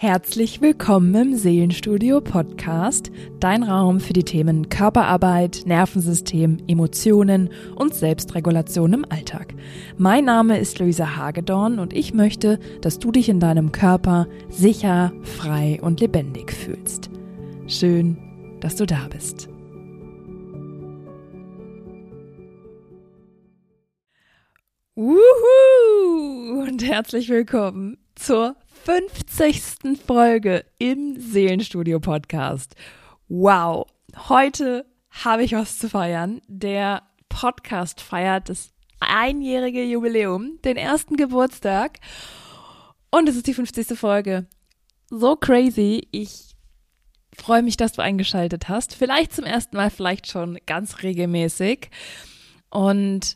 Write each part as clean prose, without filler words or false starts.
Herzlich willkommen im Seelenstudio Podcast, dein Raum für die Themen Körperarbeit, Nervensystem, Emotionen und Selbstregulation im Alltag. Mein Name ist Luisa Hagedorn und ich möchte, dass du dich in deinem Körper sicher, frei und lebendig fühlst. Schön, dass du da bist. Wuhu! Und herzlich willkommen zur 50. Folge im Seelenstudio Podcast. Wow, heute habe ich was zu feiern. Der Podcast feiert das einjährige Jubiläum, den ersten Geburtstag. Und es ist die 50. Folge. So crazy. Ich freue mich, dass du eingeschaltet hast. Vielleicht zum ersten Mal, vielleicht schon ganz regelmäßig. Und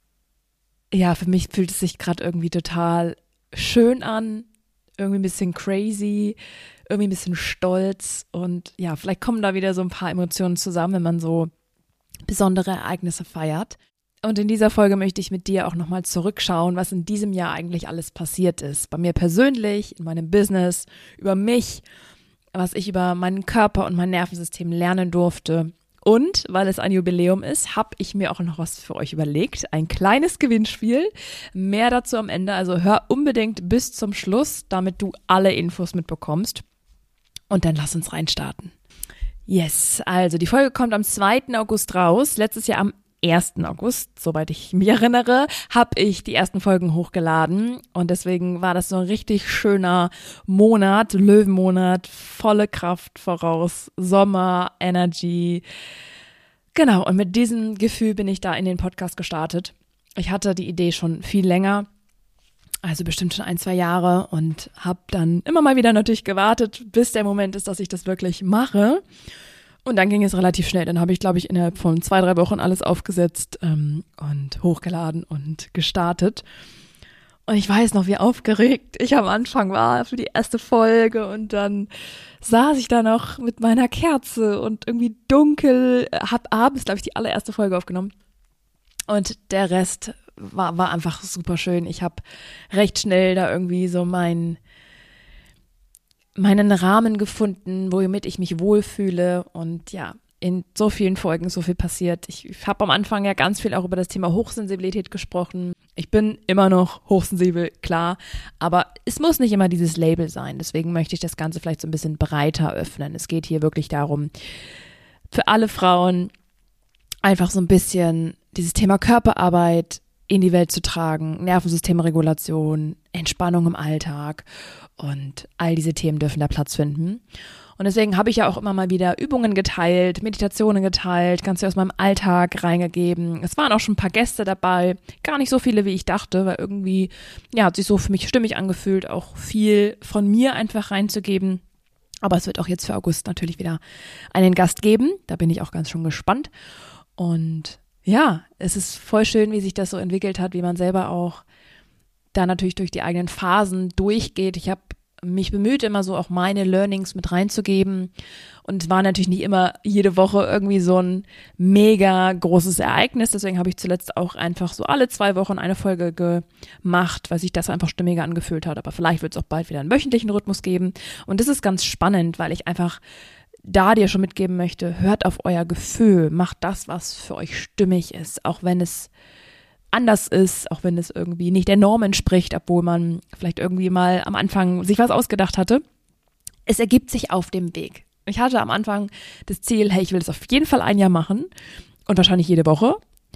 ja, für mich fühlt es sich gerade irgendwie total schön an. Irgendwie ein bisschen crazy, irgendwie ein bisschen stolz und ja, vielleicht kommen da wieder so ein paar Emotionen zusammen, wenn man so besondere Ereignisse feiert. Und in dieser Folge möchte ich mit dir auch nochmal zurückschauen, was in diesem Jahr eigentlich alles passiert ist. Bei mir persönlich, in meinem Business, über mich, was ich über meinen Körper und mein Nervensystem lernen durfte. Und weil es ein Jubiläum ist, habe ich mir auch noch was für euch überlegt. Ein kleines Gewinnspiel. Mehr dazu am Ende. Also hör unbedingt bis zum Schluss, damit du alle Infos mitbekommst. Und dann lass uns reinstarten. Yes, also die Folge kommt am 2. August raus. Letztes Jahr am 1. August, soweit ich mich erinnere, habe ich die ersten Folgen hochgeladen. Und deswegen war das so ein richtig schöner Monat, Löwenmonat, volle Kraft voraus, Sommer, Energy. Genau, und mit diesem Gefühl bin ich da in den Podcast gestartet. Ich hatte die Idee schon viel länger, also bestimmt schon 1-2 Jahre und habe dann immer mal wieder natürlich gewartet, bis der Moment ist, dass ich das wirklich mache. Und dann ging es relativ schnell. Dann habe ich, glaube ich, innerhalb von 2-3 Wochen alles aufgesetzt und hochgeladen und gestartet. Und ich weiß noch, wie aufgeregt ich am Anfang war für die erste Folge. Und dann saß ich da noch mit meiner Kerze und irgendwie dunkel, habe abends, glaube ich, die allererste Folge aufgenommen. Und der Rest war einfach super schön. Ich habe recht schnell da irgendwie so meinen Rahmen gefunden, womit ich mich wohlfühle und ja, in so vielen Folgen so viel passiert. Ich habe am Anfang ja ganz viel auch über das Thema Hochsensibilität gesprochen. Ich bin immer noch hochsensibel, klar, aber es muss nicht immer dieses Label sein. Deswegen möchte ich das Ganze vielleicht so ein bisschen breiter öffnen. Es geht hier wirklich darum, für alle Frauen einfach so ein bisschen dieses Thema Körperarbeit in die Welt zu tragen, Nervensystemregulation, Entspannung im Alltag und all diese Themen dürfen da Platz finden. Und deswegen habe ich ja auch immer mal wieder Übungen geteilt, Meditationen geteilt, ganz viel aus meinem Alltag reingegeben. Es waren auch schon ein paar Gäste dabei, gar nicht so viele, wie ich dachte, weil irgendwie, ja, hat sich so für mich stimmig angefühlt, auch viel von mir einfach reinzugeben. Aber es wird auch jetzt für August natürlich wieder einen Gast geben, da bin ich auch ganz schon gespannt. Und ja, es ist voll schön, wie sich das so entwickelt hat, wie man selber auch da natürlich durch die eigenen Phasen durchgeht. Ich habe mich bemüht, immer so auch meine Learnings mit reinzugeben. Und es war natürlich nicht immer jede Woche irgendwie so ein mega großes Ereignis. Deswegen habe ich zuletzt auch einfach so alle 2 Wochen eine Folge gemacht, weil sich das einfach stimmiger angefühlt hat. Aber vielleicht wird es auch bald wieder einen wöchentlichen Rhythmus geben. Und das ist ganz spannend, weil ich einfach da dir schon mitgeben möchte, hört auf euer Gefühl, macht das, was für euch stimmig ist, auch wenn es anders ist, auch wenn es irgendwie nicht der Norm entspricht, obwohl man vielleicht irgendwie mal am Anfang sich was ausgedacht hatte. Es ergibt sich auf dem Weg. Ich hatte am Anfang das Ziel, hey, ich will das auf jeden Fall 1 Jahr machen und wahrscheinlich jede Woche.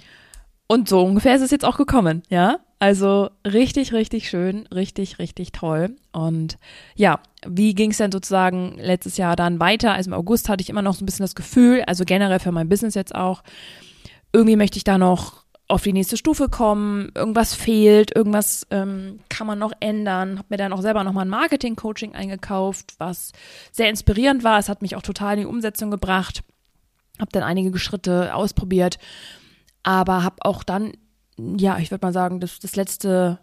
Und so ungefähr ist es jetzt auch gekommen, ja. Also richtig, richtig schön, richtig, richtig toll. Und ja, wie ging es denn sozusagen letztes Jahr dann weiter? Also im August hatte ich immer noch so ein bisschen das Gefühl, also generell für mein Business jetzt auch, irgendwie möchte ich da noch auf die nächste Stufe kommen, irgendwas fehlt, irgendwas kann man noch ändern. Habe mir dann auch selber nochmal ein Marketing-Coaching eingekauft, was sehr inspirierend war. Es hat mich auch total in die Umsetzung gebracht. Habe dann einige Schritte ausprobiert, aber habe auch dann, ja, ich würde mal sagen, das letzte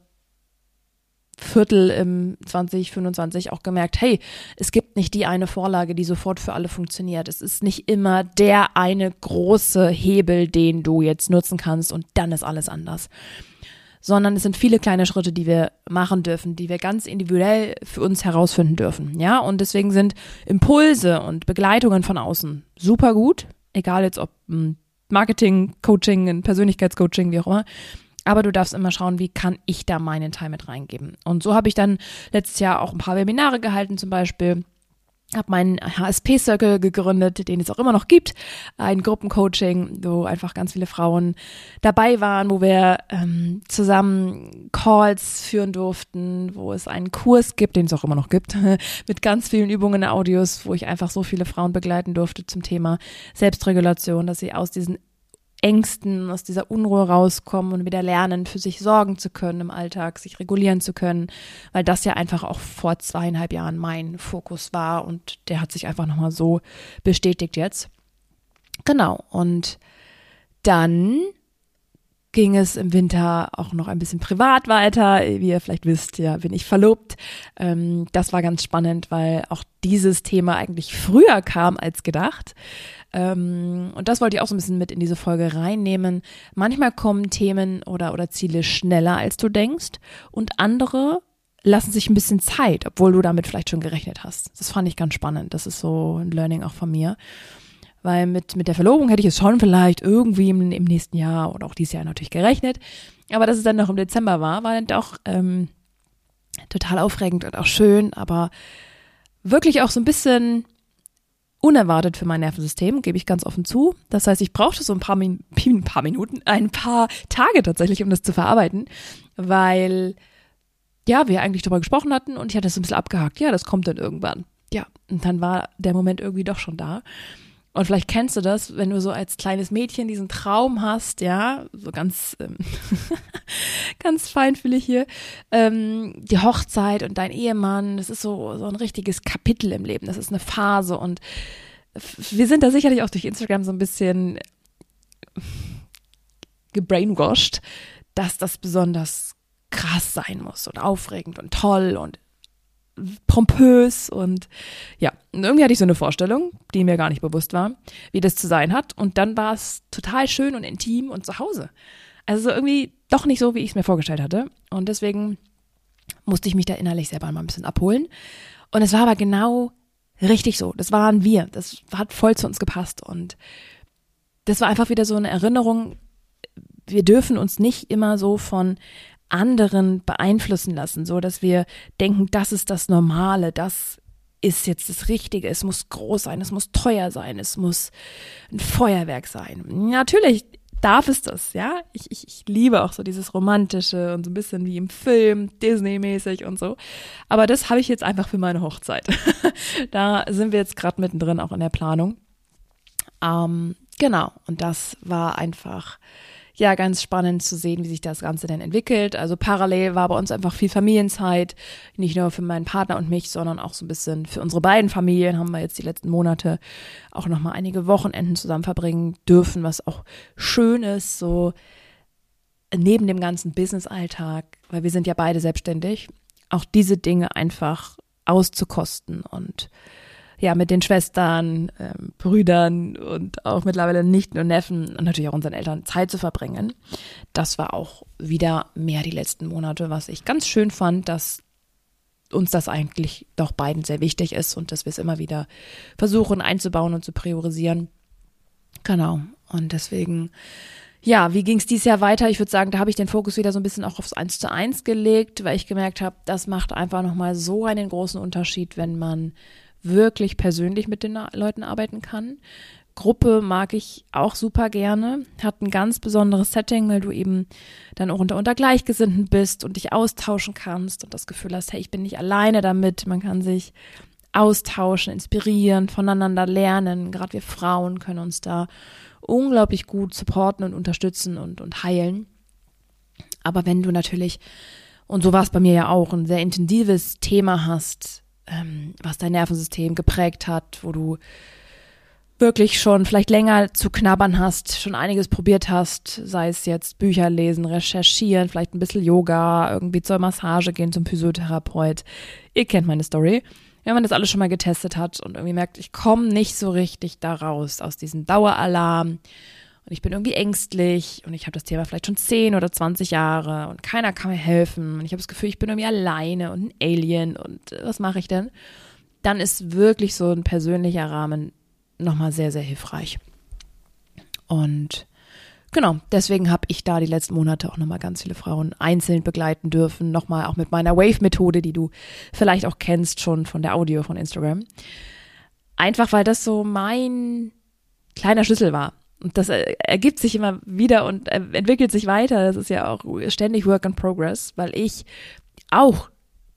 Viertel im 2025 auch gemerkt, hey, es gibt nicht die eine Vorlage, die sofort für alle funktioniert. Es ist nicht immer der eine große Hebel, den du jetzt nutzen kannst und dann ist alles anders. sondern es sind viele kleine Schritte, die wir machen dürfen, die wir ganz individuell für uns herausfinden dürfen, ja, und deswegen sind Impulse und Begleitungen von außen super gut, egal jetzt ob Marketing, Coaching, ein Persönlichkeitscoaching, wie auch immer, aber du darfst immer schauen, wie kann ich da meinen Teil mit reingeben. Und so habe ich dann letztes Jahr auch ein paar Webinare gehalten zum Beispiel, habe meinen HSP-Circle gegründet, den es auch immer noch gibt, ein Gruppencoaching, wo einfach ganz viele Frauen dabei waren, wo wir zusammen Calls führen durften, wo es einen Kurs gibt, den es auch immer noch gibt, mit ganz vielen Übungen, Audios, wo ich einfach so viele Frauen begleiten durfte zum Thema Selbstregulation, dass sie aus diesen Ängsten, aus dieser Unruhe rauskommen und wieder lernen, für sich sorgen zu können im Alltag, sich regulieren zu können, weil das ja einfach auch vor 2,5 Jahren mein Fokus war und der hat sich einfach nochmal so bestätigt jetzt. Genau, und dann ging es im Winter auch noch ein bisschen privat weiter. Wie ihr vielleicht wisst, ja, bin ich verlobt. Das war ganz spannend, weil auch dieses Thema eigentlich früher kam als gedacht. Und das wollte ich auch so ein bisschen mit in diese Folge reinnehmen. Manchmal kommen Themen oder Ziele schneller, als du denkst, und andere lassen sich ein bisschen Zeit, obwohl du damit vielleicht schon gerechnet hast. Das fand ich ganz spannend. Das ist so ein Learning auch von mir. Weil mit der Verlobung hätte ich es schon vielleicht irgendwie im nächsten Jahr oder auch dieses Jahr natürlich gerechnet. Aber dass es dann noch im Dezember war dann doch total aufregend und auch schön, aber wirklich auch so ein bisschen unerwartet für mein Nervensystem, gebe ich ganz offen zu. Das heißt, ich brauchte so ein paar Minuten, ein paar Tage tatsächlich, um das zu verarbeiten, weil ja, wir eigentlich darüber gesprochen hatten und ich hatte es so ein bisschen abgehakt. Ja, das kommt dann irgendwann. Ja, und dann war der Moment irgendwie doch schon da. Und vielleicht kennst du das, wenn du so als kleines Mädchen diesen Traum hast, ja, so ganz, ganz feinfühlig hier, die Hochzeit und dein Ehemann, das ist so ein richtiges Kapitel im Leben, das ist eine Phase und wir sind da sicherlich auch durch Instagram so ein bisschen gebrainwashed, dass das besonders krass sein muss und aufregend und toll und pompös und ja, und irgendwie hatte ich so eine Vorstellung, die mir gar nicht bewusst war, wie das zu sein hat und dann war es total schön und intim und zu Hause. Also irgendwie doch nicht so, wie ich es mir vorgestellt hatte und deswegen musste ich mich da innerlich selber mal ein bisschen abholen und es war aber genau richtig so, das waren wir, das hat voll zu uns gepasst und das war einfach wieder so eine Erinnerung, wir dürfen uns nicht immer so von anderen beeinflussen lassen, so dass wir denken, das ist das Normale, das ist jetzt das Richtige, es muss groß sein, es muss teuer sein, es muss ein Feuerwerk sein. Natürlich darf es das, ja. Ich liebe auch so dieses Romantische und so ein bisschen wie im Film, Disney-mäßig und so. Aber das habe ich jetzt einfach für meine Hochzeit. Da sind wir jetzt gerade mittendrin auch in der Planung. Genau, und das war einfach ja, ganz spannend zu sehen, wie sich das Ganze denn entwickelt. Also parallel war bei uns einfach viel Familienzeit, nicht nur für meinen Partner und mich, sondern auch so ein bisschen für unsere beiden Familien haben wir jetzt die letzten Monate auch nochmal einige Wochenenden zusammen verbringen dürfen, was auch schön ist, so neben dem ganzen Business-Alltag, weil wir sind ja beide selbstständig, auch diese Dinge einfach auszukosten und ja, mit den Schwestern, Brüdern und auch mittlerweile Nichten und Neffen und natürlich auch unseren Eltern Zeit zu verbringen. Das war auch wieder mehr die letzten Monate, was ich ganz schön fand, dass uns das eigentlich doch beiden sehr wichtig ist und dass wir es immer wieder versuchen einzubauen und zu priorisieren. Genau. Und deswegen, ja, wie ging es dieses Jahr weiter? Ich würde sagen, da habe ich den Fokus wieder so ein bisschen auch aufs 1:1 gelegt, weil ich gemerkt habe, das macht einfach nochmal so einen großen Unterschied, wenn man wirklich persönlich mit den Leuten arbeiten kann. Gruppe mag ich auch super gerne, hat ein ganz besonderes Setting, weil du eben dann auch unter Gleichgesinnten bist und dich austauschen kannst und das Gefühl hast, hey, ich bin nicht alleine damit, man kann sich austauschen, inspirieren, voneinander lernen. Gerade wir Frauen können uns da unglaublich gut supporten und unterstützen und heilen. Aber wenn du natürlich, und so war es bei mir ja auch, ein sehr intensives Thema hast, was dein Nervensystem geprägt hat, wo du wirklich schon vielleicht länger zu knabbern hast, schon einiges probiert hast, sei es jetzt Bücher lesen, recherchieren, vielleicht ein bisschen Yoga, irgendwie zur Massage gehen, zum Physiotherapeut. Ihr kennt meine Story. Wenn man das alles schon mal getestet hat und irgendwie merkt, ich komme nicht so richtig da raus aus diesem Daueralarm und ich bin irgendwie ängstlich und ich habe das Thema vielleicht schon 10 oder 20 Jahre und keiner kann mir helfen und ich habe das Gefühl, ich bin irgendwie alleine und ein Alien und was mache ich denn? Dann ist wirklich so ein persönlicher Rahmen nochmal sehr, sehr hilfreich. Und genau, deswegen habe ich da die letzten Monate auch nochmal ganz viele Frauen einzeln begleiten dürfen, nochmal auch mit meiner Wave-Methode, die du vielleicht auch kennst schon von der Audio von Instagram. Einfach, weil das so mein kleiner Schlüssel war. Und das ergibt sich immer wieder und entwickelt sich weiter. Das ist ja auch ständig Work in Progress, weil ich auch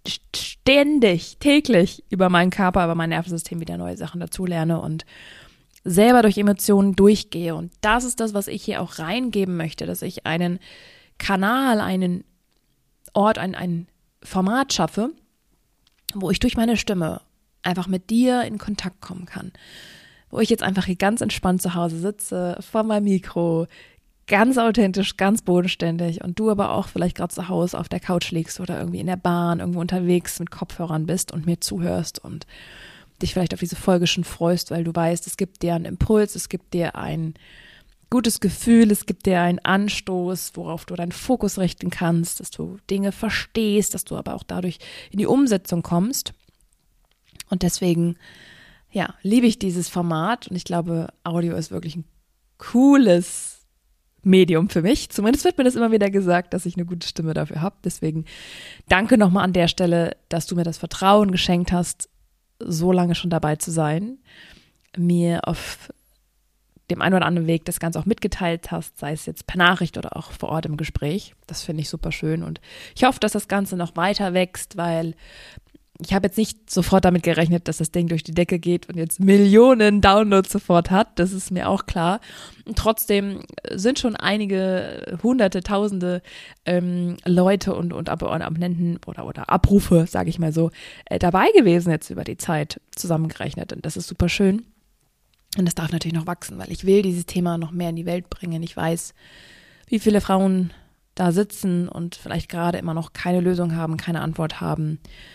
ständig, täglich über meinen Körper, über mein Nervensystem wieder neue Sachen dazulerne und selber durch Emotionen durchgehe. Und das ist das, was ich hier auch reingeben möchte, dass ich einen Kanal, einen Ort, ein Format schaffe, wo ich durch meine Stimme einfach mit dir in Kontakt kommen kann. Wo ich jetzt einfach hier ganz entspannt zu Hause sitze, vor meinem Mikro, ganz authentisch, ganz bodenständig und du aber auch vielleicht gerade zu Hause auf der Couch liegst oder irgendwie in der Bahn, irgendwo unterwegs mit Kopfhörern bist und mir zuhörst und dich vielleicht auf diese Folge schon freust, weil du weißt, es gibt dir einen Impuls, es gibt dir ein gutes Gefühl, es gibt dir einen Anstoß, worauf du deinen Fokus richten kannst, dass du Dinge verstehst, dass du aber auch dadurch in die Umsetzung kommst. Und deswegen, ja, liebe ich dieses Format und ich glaube, Audio ist wirklich ein cooles Medium für mich. Zumindest wird mir das immer wieder gesagt, dass ich eine gute Stimme dafür habe. Deswegen danke nochmal an der Stelle, dass du mir das Vertrauen geschenkt hast, so lange schon dabei zu sein, mir auf dem einen oder anderen Weg das Ganze auch mitgeteilt hast, sei es jetzt per Nachricht oder auch vor Ort im Gespräch. Das finde ich super schön und ich hoffe, dass das Ganze noch weiter wächst, weil ich habe jetzt nicht sofort damit gerechnet, dass das Ding durch die Decke geht und jetzt Millionen Downloads sofort hat. Das ist mir auch klar. Und trotzdem sind schon einige Hunderte, Tausende Leute und Abonnenten oder Abrufe, sage ich mal so, dabei gewesen jetzt über die Zeit zusammengerechnet. Und das ist super schön. Und das darf natürlich noch wachsen, weil ich will dieses Thema noch mehr in die Welt bringen. Ich weiß, wie viele Frauen da sitzen und vielleicht gerade immer noch keine Lösung haben, keine Antwort haben,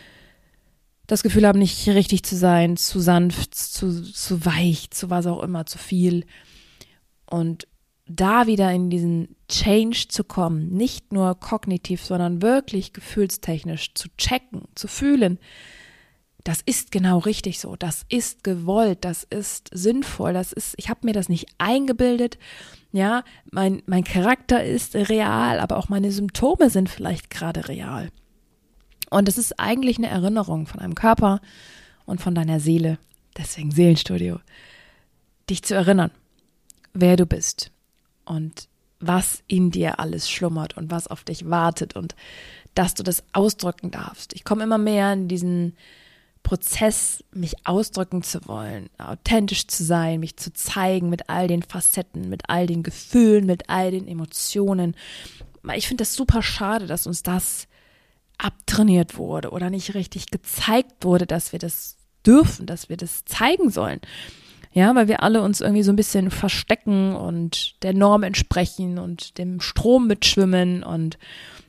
das Gefühl haben, nicht richtig zu sein, zu sanft, zu weich, zu was auch immer, zu viel. Und da wieder in diesen Change zu kommen, nicht nur kognitiv, sondern wirklich gefühlstechnisch zu checken, zu fühlen, das ist genau richtig so, das ist gewollt, das ist sinnvoll, ich habe mir das nicht eingebildet, ja, mein Charakter ist real, aber auch meine Symptome sind vielleicht gerade real. Und es ist eigentlich eine Erinnerung von einem Körper und von deiner Seele, deswegen Seelenstudio, dich zu erinnern, wer du bist und was in dir alles schlummert und was auf dich wartet und dass du das ausdrücken darfst. Ich komme immer mehr in diesen Prozess, mich ausdrücken zu wollen, authentisch zu sein, mich zu zeigen mit all den Facetten, mit all den Gefühlen, mit all den Emotionen. Ich finde das super schade, dass uns das abtrainiert wurde oder nicht richtig gezeigt wurde, dass wir das dürfen, dass wir das zeigen sollen. Ja, weil wir alle uns irgendwie so ein bisschen verstecken und der Norm entsprechen und dem Strom mitschwimmen und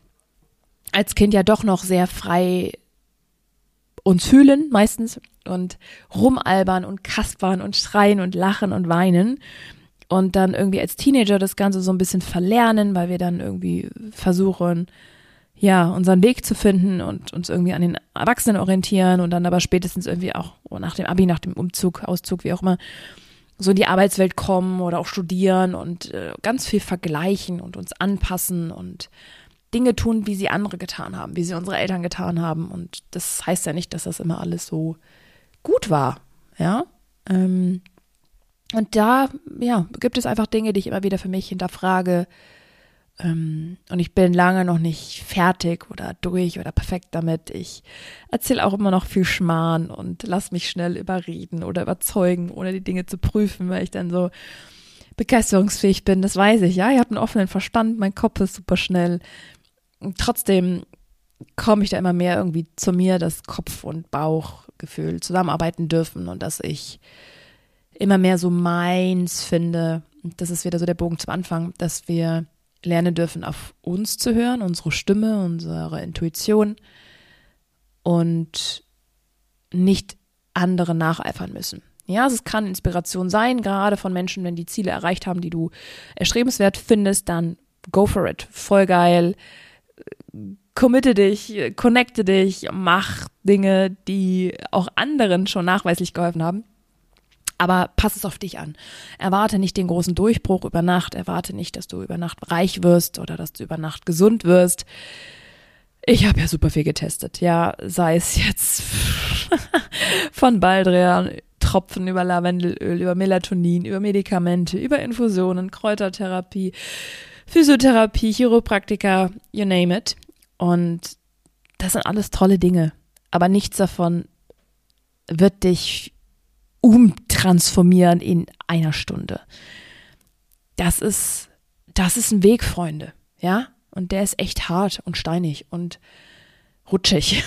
als Kind ja doch noch sehr frei uns fühlen meistens und rumalbern und kaspern und schreien und lachen und weinen und dann irgendwie als Teenager das Ganze so ein bisschen verlernen, weil wir dann irgendwie versuchen, ja, unseren Weg zu finden und uns irgendwie an den Erwachsenen orientieren und dann aber spätestens irgendwie auch nach dem Abi, nach dem Umzug, Auszug, wie auch immer, so in die Arbeitswelt kommen oder auch studieren und ganz viel vergleichen und uns anpassen und Dinge tun, wie sie andere getan haben, wie sie unsere Eltern getan haben. Und das heißt ja nicht, dass das immer alles so gut war, ja. Und da, ja, gibt es einfach Dinge, die ich immer wieder für mich hinterfrage. Und ich bin lange noch nicht fertig oder durch oder perfekt damit. Ich erzähle auch immer noch viel Schmarrn und lass mich schnell überreden oder überzeugen, ohne die Dinge zu prüfen, weil ich dann so begeisterungsfähig bin. Das weiß ich, ja. Ich habe einen offenen Verstand, mein Kopf ist super schnell. Und trotzdem komme ich da immer mehr irgendwie zu mir, dass Kopf und Bauchgefühl zusammenarbeiten dürfen und dass ich immer mehr so meins finde. Und das ist wieder so der Bogen zum Anfang, dass wir lernen dürfen, auf uns zu hören, unsere Stimme, unsere Intuition und nicht andere nacheifern müssen. Ja, also es kann Inspiration sein, gerade von Menschen, wenn die Ziele erreicht haben, die du erstrebenswert findest, dann go for it. Voll geil. Committe dich, connecte dich, mach Dinge, die auch anderen schon nachweislich geholfen haben. Aber pass es auf dich an. Erwarte nicht den großen Durchbruch über Nacht. Erwarte nicht, dass du über Nacht reich wirst oder dass du über Nacht gesund wirst. Ich habe ja super viel getestet. Ja, sei es jetzt von Baldrian, Tropfen über Lavendelöl, über Melatonin, über Medikamente, über Infusionen, Kräutertherapie, Physiotherapie, Chiropraktika, you name it. Und das sind alles tolle Dinge. Aber nichts davon wird dich umtransformieren in einer Stunde. Das ist ein Weg, Freunde. Ja? Und der ist echt hart und steinig und rutschig.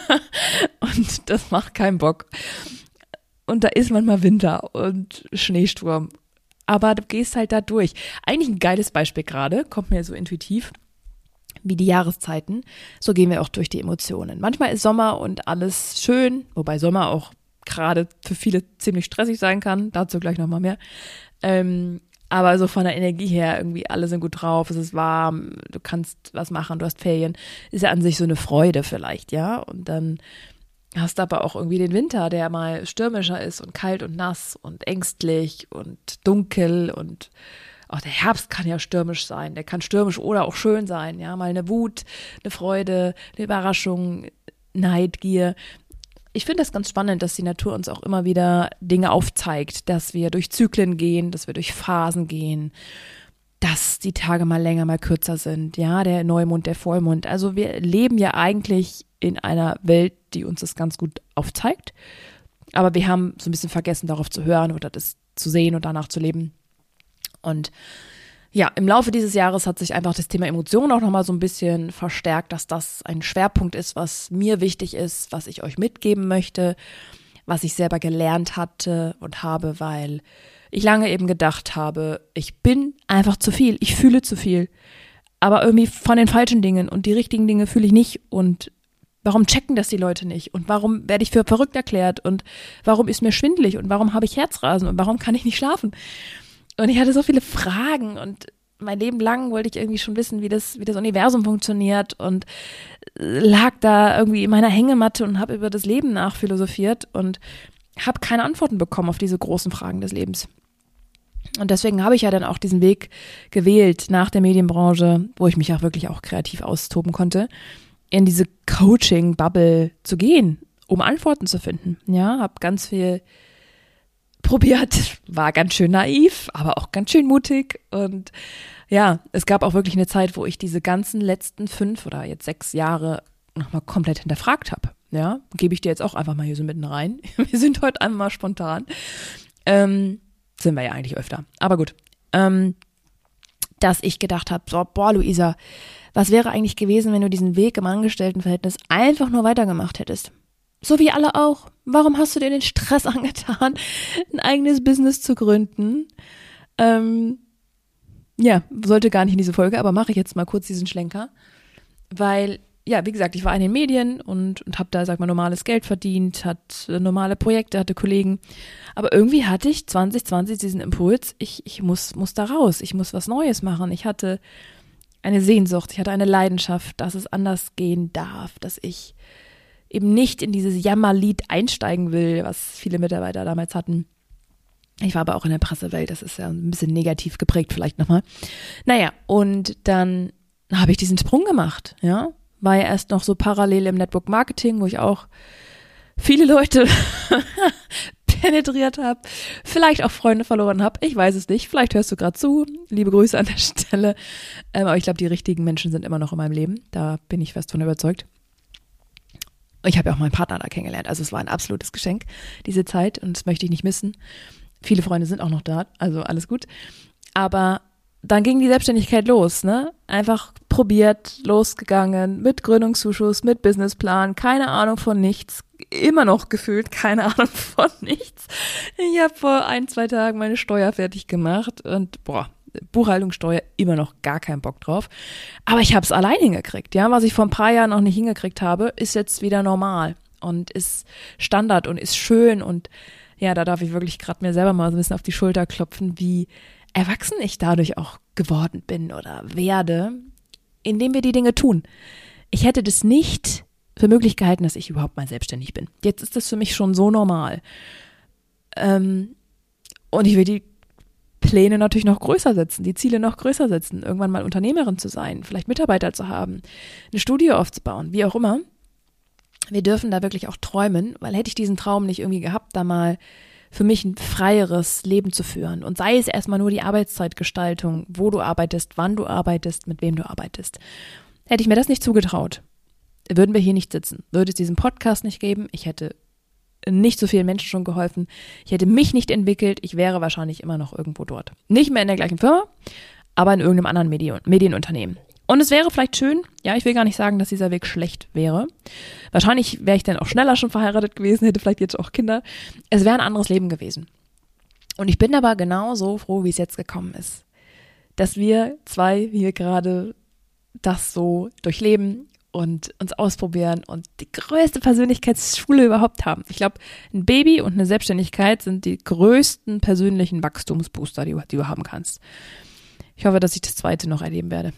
Und das macht keinen Bock. Und da ist manchmal Winter und Schneesturm. Aber du gehst halt da durch. Eigentlich ein geiles Beispiel gerade, kommt mir so intuitiv, wie die Jahreszeiten. So gehen wir auch durch die Emotionen. Manchmal ist Sommer und alles schön, wobei Sommer auch gerade für viele ziemlich stressig sein kann. Dazu gleich nochmal mehr. Aber so von der Energie her, irgendwie alle sind gut drauf, es ist warm, du kannst was machen, du hast Ferien. Ist ja an sich so eine Freude vielleicht, ja. Und dann hast du aber auch irgendwie den Winter, der mal stürmischer ist und kalt und nass und ängstlich und dunkel und auch der Herbst kann ja stürmisch sein. Der kann stürmisch oder auch schön sein, ja. Mal eine Wut, eine Freude, eine Überraschung, Neid, Gier. Ich finde das ganz spannend, dass die Natur uns auch immer wieder Dinge aufzeigt, dass wir durch Zyklen gehen, dass wir durch Phasen gehen, dass die Tage mal länger, mal kürzer sind, ja, der Neumond, der Vollmond. Also wir leben ja eigentlich in einer Welt, die uns das ganz gut aufzeigt, aber wir haben so ein bisschen vergessen, darauf zu hören oder das zu sehen und danach zu leben. Und ja, im Laufe dieses Jahres hat sich einfach das Thema Emotionen auch nochmal so ein bisschen verstärkt, dass das ein Schwerpunkt ist, was mir wichtig ist, was ich euch mitgeben möchte, was ich selber gelernt hatte und habe, weil ich lange eben gedacht habe, ich bin einfach zu viel, ich fühle zu viel, aber irgendwie von den falschen Dingen und die richtigen Dinge fühle ich nicht und warum checken das die Leute nicht und warum werde ich für verrückt erklärt und warum ist mir schwindelig und warum habe ich Herzrasen und warum kann ich nicht schlafen? Und ich hatte so viele Fragen und mein Leben lang wollte ich irgendwie schon wissen, wie das Universum funktioniert und lag da irgendwie in meiner Hängematte und habe über das Leben nachphilosophiert und habe keine Antworten bekommen auf diese großen Fragen des Lebens. Und deswegen habe ich ja dann auch diesen Weg gewählt nach der Medienbranche, wo ich mich auch wirklich auch kreativ austoben konnte, in diese Coaching-Bubble zu gehen, um Antworten zu finden. Ja, habe ganz viel probiert, war ganz schön naiv, aber auch ganz schön mutig und ja, es gab auch wirklich eine Zeit, wo ich diese ganzen letzten 5 oder jetzt 6 Jahre nochmal komplett hinterfragt habe, ja, gebe ich dir jetzt auch einfach mal hier so mitten rein. Wir sind heute einmal mal spontan, sind wir ja eigentlich öfter, aber gut, dass ich gedacht habe, so, boah, Luisa, was wäre eigentlich gewesen, wenn du diesen Weg im Angestelltenverhältnis einfach nur weitergemacht hättest? So wie alle auch. Warum hast du dir den Stress angetan, ein eigenes Business zu gründen? Ja, sollte gar nicht in diese Folge, aber mache ich jetzt mal kurz diesen Schlenker. Weil, ja, wie gesagt, ich war in den Medien und habe da, sag mal, normales Geld verdient, hatte normale Projekte, hatte Kollegen. Aber irgendwie hatte ich 2020 diesen Impuls, ich muss da raus, ich muss was Neues machen. Ich hatte eine Sehnsucht, ich hatte eine Leidenschaft, dass es anders gehen darf, dass ich eben nicht in dieses Jammerlied einsteigen will, was viele Mitarbeiter damals hatten. Ich war aber auch in der Pressewelt, das ist ja ein bisschen negativ geprägt vielleicht nochmal. Naja, und dann habe ich diesen Sprung gemacht, ja. War ja erst noch so parallel im Network Marketing, wo ich auch viele Leute penetriert habe, vielleicht auch Freunde verloren habe, ich weiß es nicht, vielleicht hörst du gerade zu, liebe Grüße an der Stelle, aber ich glaube, die richtigen Menschen sind immer noch in meinem Leben, da bin ich fest von überzeugt. Ich habe ja auch meinen Partner da kennengelernt, also es war ein absolutes Geschenk, diese Zeit, und das möchte ich nicht missen. Viele Freunde sind auch noch da, also alles gut. Aber dann ging die Selbstständigkeit los, ne? Einfach probiert, losgegangen, mit Gründungszuschuss, mit Businessplan, keine Ahnung von nichts, immer noch gefühlt keine Ahnung von nichts. Ich habe vor 1-2 Tagen meine Steuer fertig gemacht und Buchhaltungssteuer, immer noch gar keinen Bock drauf. Aber ich habe es allein hingekriegt, ja. Was ich vor ein paar Jahren noch nicht hingekriegt habe, ist jetzt wieder normal und ist Standard und ist schön und ja, da darf ich wirklich gerade mir selber mal so ein bisschen auf die Schulter klopfen, wie erwachsen ich dadurch auch geworden bin oder werde, indem wir die Dinge tun. Ich hätte das nicht für möglich gehalten, dass ich überhaupt mal selbstständig bin. Jetzt ist das für mich schon so normal. Und ich will die Pläne natürlich noch größer setzen, die Ziele noch größer setzen, irgendwann mal Unternehmerin zu sein, vielleicht Mitarbeiter zu haben, ein Studio aufzubauen, wie auch immer. Wir dürfen da wirklich auch träumen, weil hätte ich diesen Traum nicht irgendwie gehabt, da mal für mich ein freieres Leben zu führen. Und sei es erstmal nur die Arbeitszeitgestaltung, wo du arbeitest, wann du arbeitest, mit wem du arbeitest. Hätte ich mir das nicht zugetraut, würden wir hier nicht sitzen. Würde es diesen Podcast nicht geben, ich hätte nicht so vielen Menschen schon geholfen, ich hätte mich nicht entwickelt, ich wäre wahrscheinlich immer noch irgendwo dort. Nicht mehr in der gleichen Firma, aber in irgendeinem anderen Medienunternehmen. Und es wäre vielleicht schön, ja, ich will gar nicht sagen, dass dieser Weg schlecht wäre. Wahrscheinlich wäre ich dann auch schneller schon verheiratet gewesen, hätte vielleicht jetzt auch Kinder. Es wäre ein anderes Leben gewesen. Und ich bin aber genauso froh, wie es jetzt gekommen ist. Dass wir zwei hier gerade das so durchleben und uns ausprobieren und die größte Persönlichkeitsschule überhaupt haben. Ich glaube, ein Baby und eine Selbstständigkeit sind die größten persönlichen Wachstumsbooster, die du haben kannst. Ich hoffe, dass ich das zweite noch erleben werde.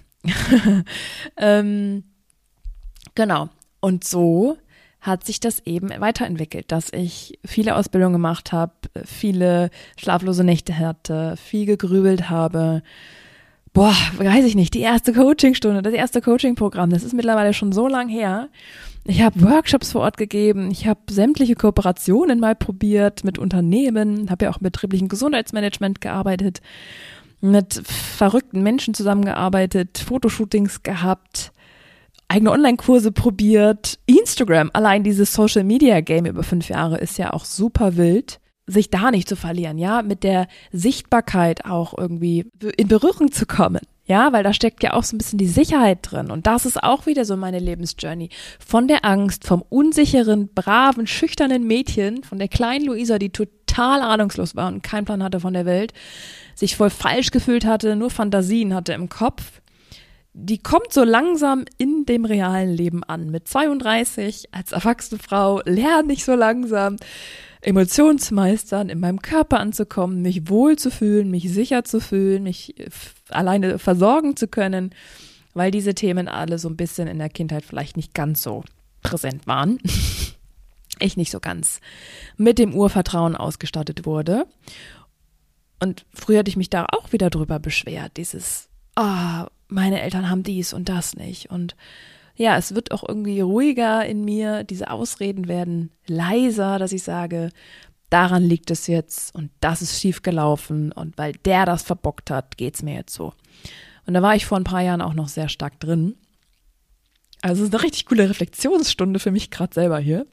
Genau. Und so hat sich das eben weiterentwickelt, dass ich viele Ausbildungen gemacht habe, viele schlaflose Nächte hatte, viel gegrübelt habe. Boah, weiß ich nicht, die erste Coachingstunde, das erste Coachingprogramm, das ist mittlerweile schon so lang her. Ich habe Workshops vor Ort gegeben, ich habe sämtliche Kooperationen mal probiert mit Unternehmen, habe ja auch im betrieblichen Gesundheitsmanagement gearbeitet, mit verrückten Menschen zusammengearbeitet, Fotoshootings gehabt, eigene Online-Kurse probiert, Instagram, allein dieses Social-Media-Game über 5 Jahre ist ja auch super wild, sich da nicht zu verlieren, ja, mit der Sichtbarkeit auch irgendwie in Berührung zu kommen, ja, weil da steckt ja auch so ein bisschen die Sicherheit drin und das ist auch wieder so meine Lebensjourney, von der Angst, vom unsicheren, braven, schüchternen Mädchen, von der kleinen Luisa, die total ahnungslos war und keinen Plan hatte von der Welt, sich voll falsch gefühlt hatte, nur Fantasien hatte im Kopf, die kommt so langsam in dem realen Leben an. Mit 32 als erwachsene Frau lerne ich so langsam, Emotionen zu meistern, in meinem Körper anzukommen, mich wohl zu fühlen, mich sicher zu fühlen, mich alleine versorgen zu können, weil diese Themen alle so ein bisschen in der Kindheit vielleicht nicht ganz so präsent waren. Ich nicht so ganz mit dem Urvertrauen ausgestattet wurde. Und früher hatte ich mich da auch wieder drüber beschwert, dieses, meine Eltern haben dies und das nicht. Und ja, es wird auch irgendwie ruhiger in mir, diese Ausreden werden leiser, dass ich sage, daran liegt es jetzt und das ist schief gelaufen und weil der das verbockt hat, geht's mir jetzt so. Und da war ich vor ein paar Jahren auch noch sehr stark drin. Also es ist eine richtig coole Reflexionsstunde für mich gerade selber hier.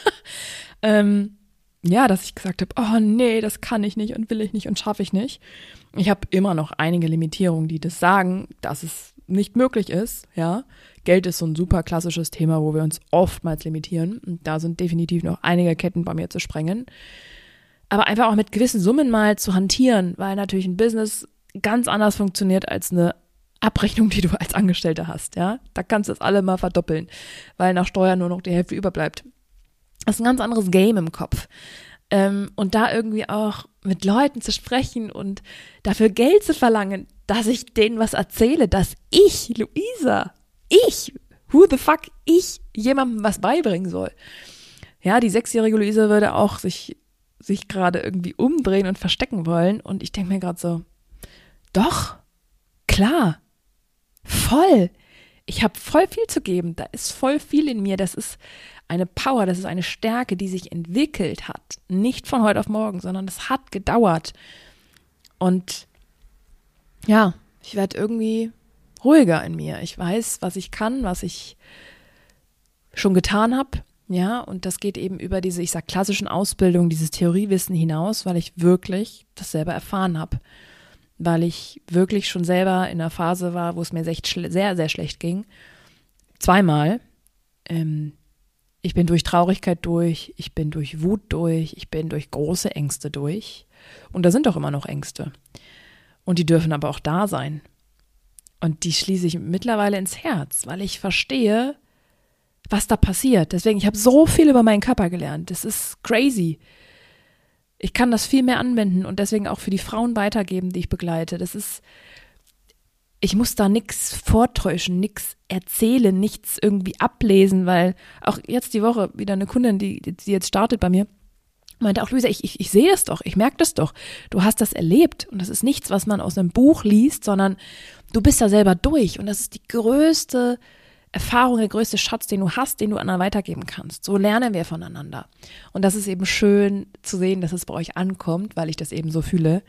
Ja, dass ich gesagt habe, oh nee, das kann ich nicht und will ich nicht und schaffe ich nicht. Ich habe immer noch einige Limitierungen, die das sagen, dass es nicht möglich ist, ja. Geld ist so ein super klassisches Thema, wo wir uns oftmals limitieren. Und da sind definitiv noch einige Ketten bei mir zu sprengen. Aber einfach auch mit gewissen Summen mal zu hantieren, weil natürlich ein Business ganz anders funktioniert als eine Abrechnung, die du als Angestellter hast, ja. Da kannst du das alle mal verdoppeln, weil nach Steuern nur noch die Hälfte überbleibt. Das ist ein ganz anderes Game im Kopf. Und da irgendwie auch mit Leuten zu sprechen und dafür Geld zu verlangen, dass ich denen was erzähle, dass ich, Luisa, who the fuck, ich jemandem was beibringen soll. Ja, die 6-jährige Luisa würde auch sich gerade irgendwie umdrehen und verstecken wollen. Und ich denke mir gerade so, doch, klar, voll. Ich habe voll viel zu geben. Da ist voll viel in mir. Das ist eine Power, das ist eine Stärke, die sich entwickelt hat. Nicht von heute auf morgen, sondern es hat gedauert. Und ja, ich werde irgendwie ruhiger in mir. Ich weiß, was ich kann, was ich schon getan habe. Ja, und das geht eben über diese, ich sag, klassischen Ausbildung, dieses Theoriewissen hinaus, weil ich wirklich das selber erfahren habe. Weil ich wirklich schon selber in einer Phase war, wo es mir sehr, sehr schlecht ging. 2-mal. Ich bin durch Traurigkeit durch, ich bin durch Wut durch, ich bin durch große Ängste durch. Und da sind doch immer noch Ängste. Und die dürfen aber auch da sein. Und die schließe ich mittlerweile ins Herz, weil ich verstehe, was da passiert. Deswegen, ich habe so viel über meinen Körper gelernt. Das ist crazy. Ich kann das viel mehr anwenden und deswegen auch für die Frauen weitergeben, die ich begleite. Ich muss da nichts vortäuschen, nichts erzählen, nichts irgendwie ablesen, weil auch jetzt die Woche wieder eine Kundin, die jetzt startet bei mir, meinte auch, Luisa, ich sehe das doch, ich merke das doch. Du hast das erlebt und das ist nichts, was man aus einem Buch liest, sondern du bist da selber durch und das ist die größte Erfahrung, der größte Schatz, den du hast, den du anderen weitergeben kannst. So lernen wir voneinander. Und das ist eben schön zu sehen, dass es bei euch ankommt, weil ich das eben so fühle.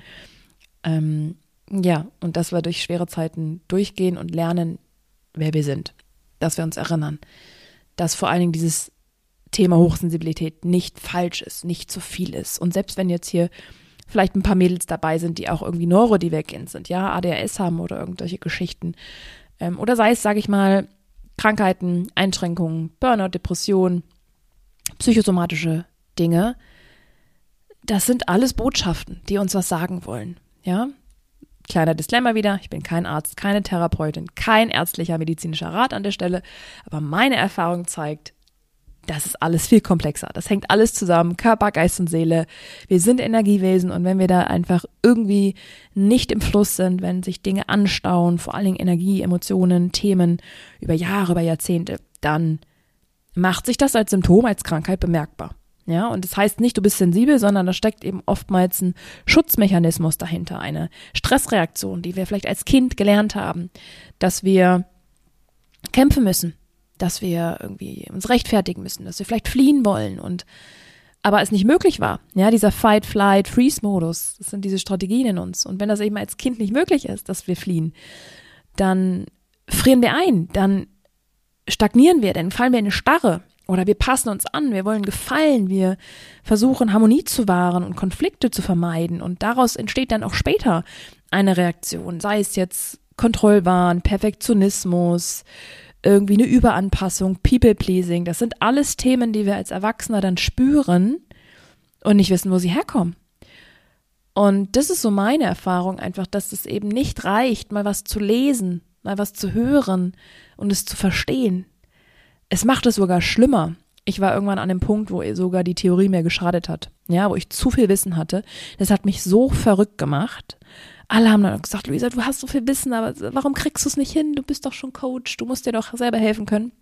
Ja, und dass wir durch schwere Zeiten durchgehen und lernen, wer wir sind. Dass wir uns erinnern, dass vor allen Dingen dieses Thema Hochsensibilität nicht falsch ist, nicht zu viel ist. Und selbst wenn jetzt hier vielleicht ein paar Mädels dabei sind, die auch irgendwie neurodivergent sind, ja, ADHS haben oder irgendwelche Geschichten. Oder sei es, sage ich mal, Krankheiten, Einschränkungen, Burnout, Depression, psychosomatische Dinge. Das sind alles Botschaften, die uns was sagen wollen, ja. Kleiner Disclaimer wieder, ich bin kein Arzt, keine Therapeutin, kein ärztlicher medizinischer Rat an der Stelle, aber meine Erfahrung zeigt, das ist alles viel komplexer. Das hängt alles zusammen, Körper, Geist und Seele. Wir sind Energiewesen und wenn wir da einfach irgendwie nicht im Fluss sind, wenn sich Dinge anstauen, vor allen Dingen Energie, Emotionen, Themen über Jahre, über Jahrzehnte, dann macht sich das als Symptom, als Krankheit bemerkbar. Ja, und das heißt nicht, du bist sensibel, sondern da steckt eben oftmals ein Schutzmechanismus dahinter, eine Stressreaktion, die wir vielleicht als Kind gelernt haben, dass wir kämpfen müssen, dass wir irgendwie uns rechtfertigen müssen, dass wir vielleicht fliehen wollen aber es nicht möglich war. Ja, dieser Fight, Flight, Freeze-Modus, das sind diese Strategien in uns. Und wenn das eben als Kind nicht möglich ist, dass wir fliehen, dann frieren wir ein, dann stagnieren wir, dann fallen wir in eine Starre. Oder wir passen uns an, wir wollen gefallen, wir versuchen Harmonie zu wahren und Konflikte zu vermeiden und daraus entsteht dann auch später eine Reaktion, sei es jetzt Kontrollwahn, Perfektionismus, irgendwie eine Überanpassung, People-Pleasing, das sind alles Themen, die wir als Erwachsener dann spüren und nicht wissen, wo sie herkommen. Und das ist so meine Erfahrung einfach, dass es eben nicht reicht, mal was zu lesen, mal was zu hören und es zu verstehen. Es macht es sogar schlimmer. Ich war irgendwann an dem Punkt, wo sogar die Theorie mir geschadet hat. Ja, wo ich zu viel Wissen hatte. Das hat mich so verrückt gemacht. Alle haben dann gesagt, Luisa, du hast so viel Wissen, aber warum kriegst du es nicht hin? Du bist doch schon Coach, du musst dir doch selber helfen können.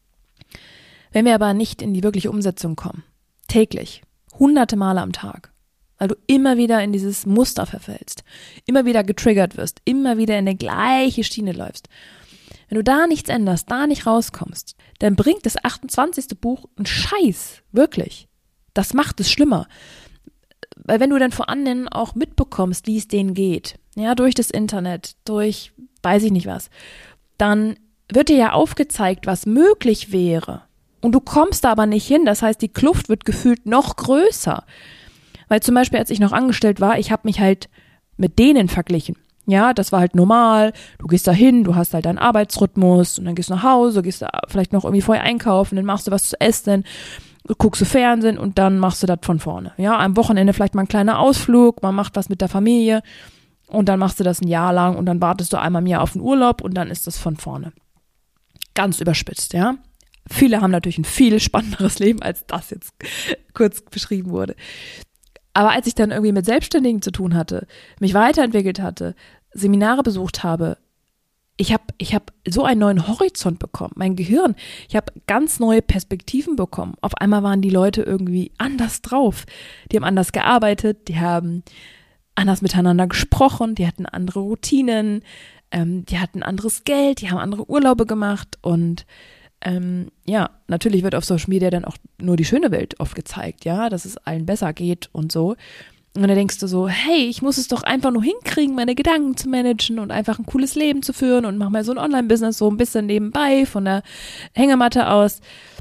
Wenn wir aber nicht in die wirkliche Umsetzung kommen, täglich, hunderte Male am Tag, weil du immer wieder in dieses Muster verfällst, immer wieder getriggert wirst, immer wieder in die gleiche Schiene läufst, wenn du da nichts änderst, da nicht rauskommst, dann bringt das 28. Buch einen Scheiß, wirklich. Das macht es schlimmer. Weil wenn du dann vor anderen auch mitbekommst, wie es denen geht, ja, durch das Internet, durch weiß ich nicht was, dann wird dir ja aufgezeigt, was möglich wäre. Und du kommst da aber nicht hin. Das heißt, die Kluft wird gefühlt noch größer. Weil zum Beispiel, als ich noch angestellt war, ich habe mich halt mit denen verglichen. Ja, das war halt normal, du gehst da hin, du hast halt deinen Arbeitsrhythmus und dann gehst du nach Hause, gehst da vielleicht noch irgendwie vorher einkaufen, dann machst du was zu essen, guckst du Fernsehen und dann machst du das von vorne. Ja, am Wochenende vielleicht mal ein kleiner Ausflug, man macht was mit der Familie und dann machst du das ein Jahr lang und dann wartest du einmal im Jahr auf den Urlaub und dann ist das von vorne. Ganz überspitzt, ja. Viele haben natürlich ein viel spannenderes Leben, als das jetzt kurz beschrieben wurde. Aber als ich dann irgendwie mit Selbstständigen zu tun hatte, mich weiterentwickelt hatte, Seminare besucht habe, ich hab so einen neuen Horizont bekommen, mein Gehirn, ich habe ganz neue Perspektiven bekommen. Auf einmal waren die Leute irgendwie anders drauf. Die haben anders gearbeitet, die haben anders miteinander gesprochen, die hatten andere Routinen, die hatten anderes Geld, die haben andere Urlaube gemacht und ja, natürlich wird auf Social Media dann auch nur die schöne Welt oft gezeigt, ja, dass es allen besser geht und so. Und dann denkst du so, hey, ich muss es doch einfach nur hinkriegen, meine Gedanken zu managen und einfach ein cooles Leben zu führen und mach mal so ein Online-Business so ein bisschen nebenbei von der Hängematte aus.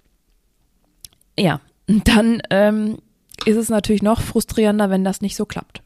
Ja, und dann ist es natürlich noch frustrierender, wenn das nicht so klappt.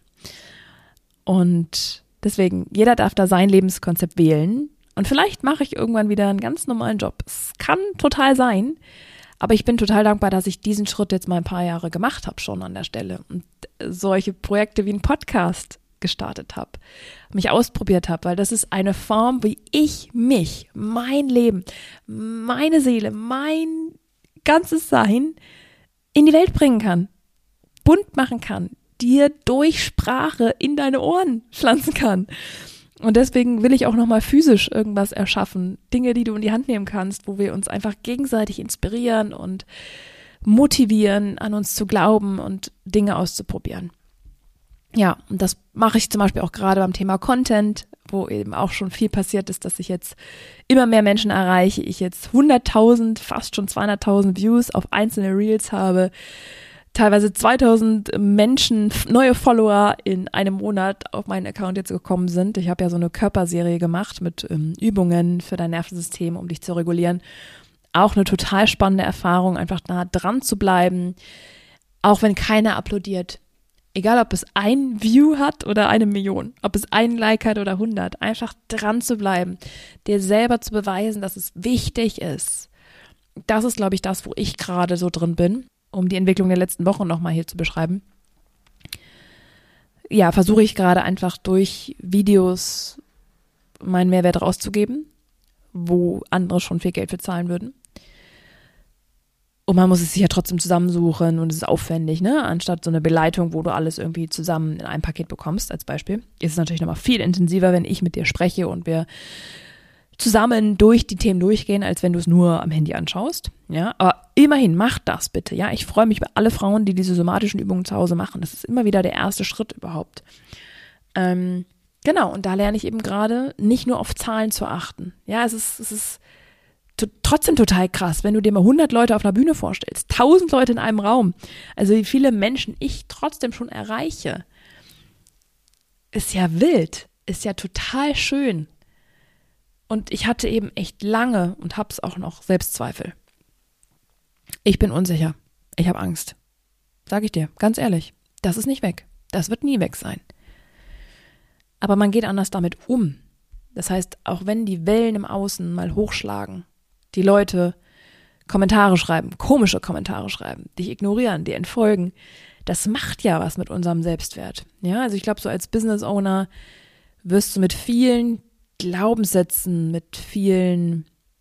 Und deswegen, jeder darf da sein Lebenskonzept wählen. Und vielleicht mache ich irgendwann wieder einen ganz normalen Job. Es kann total sein, aber ich bin total dankbar, dass ich diesen Schritt jetzt mal ein paar Jahre gemacht habe schon an der Stelle und solche Projekte wie ein Podcast gestartet habe, mich ausprobiert habe, weil das ist eine Form, wie ich mich, mein Leben, meine Seele, mein ganzes Sein in die Welt bringen kann, bunt machen kann, dir durch Sprache in deine Ohren pflanzen kann. Und deswegen will ich auch nochmal physisch irgendwas erschaffen. Dinge, die du in die Hand nehmen kannst, wo wir uns einfach gegenseitig inspirieren und motivieren, an uns zu glauben und Dinge auszuprobieren. Ja, und das mache ich zum Beispiel auch gerade beim Thema Content, wo eben auch schon viel passiert ist, dass ich jetzt immer mehr Menschen erreiche. Ich jetzt 100.000, fast schon 200.000 Views auf einzelne Reels habe. Teilweise 2.000 Menschen, neue Follower in einem Monat auf meinen Account jetzt gekommen sind. Ich habe ja so eine Körperserie gemacht mit Übungen für dein Nervensystem, um dich zu regulieren. Auch eine total spannende Erfahrung, einfach nah dran zu bleiben, auch wenn keiner applaudiert. Egal, ob es ein View hat oder 1 Million, ob es ein Like hat oder 100, einfach dran zu bleiben, dir selber zu beweisen, dass es wichtig ist. Das ist, glaube ich, das, wo ich gerade so drin bin, um die Entwicklung der letzten Wochen nochmal hier zu beschreiben. Ja, versuche ich gerade einfach durch Videos meinen Mehrwert rauszugeben, wo andere schon viel Geld für zahlen würden. Und man muss es sich ja trotzdem zusammensuchen und es ist aufwendig, ne? Anstatt so eine Beleitung, wo du alles irgendwie zusammen in einem Paket bekommst, als Beispiel, ist es natürlich nochmal viel intensiver, wenn ich mit dir spreche und wir zusammen durch die Themen durchgehen, als wenn du es nur am Handy anschaust. Ja, aber immerhin, mach das bitte. Ja, ich freue mich über alle Frauen, die diese somatischen Übungen zu Hause machen. Das ist immer wieder der erste Schritt überhaupt. Genau, und da lerne ich eben gerade, nicht nur auf Zahlen zu achten. Ja, es ist trotzdem total krass, wenn du dir mal 100 Leute auf einer Bühne vorstellst, 1000 Leute in einem Raum, also wie viele Menschen ich trotzdem schon erreiche, ist ja wild, ist ja total schön. Und ich hatte eben echt lange und hab's auch noch Selbstzweifel. Ich bin unsicher, ich habe Angst, sage ich dir, ganz ehrlich, das ist nicht weg, das wird nie weg sein. Aber man geht anders damit um. Das heißt, auch wenn die Wellen im Außen mal hochschlagen, die Leute Kommentare schreiben, komische Kommentare schreiben, dich ignorieren, dir entfolgen, das macht ja was mit unserem Selbstwert. Ja, also ich glaube, so als Business Owner wirst du mit vielen Glaubenssätzen, mit vielen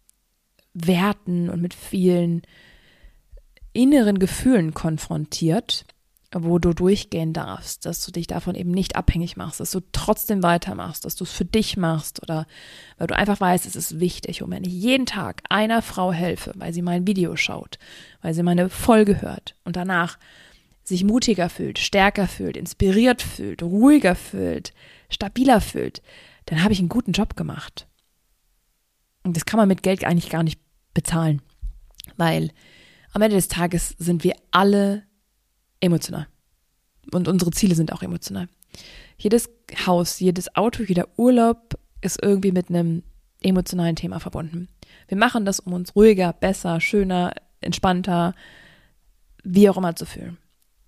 Werten und mit vielen inneren Gefühlen konfrontiert, wo du durchgehen darfst, dass du dich davon eben nicht abhängig machst, dass du trotzdem weitermachst, dass du es für dich machst oder weil du einfach weißt, es ist wichtig. Und wenn ich jeden Tag einer Frau helfe, weil sie mein Video schaut, weil sie meine Folge hört und danach sich mutiger fühlt, stärker fühlt, inspiriert fühlt, ruhiger fühlt, stabiler fühlt, dann habe ich einen guten Job gemacht. Und das kann man mit Geld eigentlich gar nicht bezahlen, weil am Ende des Tages sind wir alle emotional. Und unsere Ziele sind auch emotional. Jedes Haus, jedes Auto, jeder Urlaub ist irgendwie mit einem emotionalen Thema verbunden. Wir machen das, um uns ruhiger, besser, schöner, entspannter, wie auch immer zu fühlen.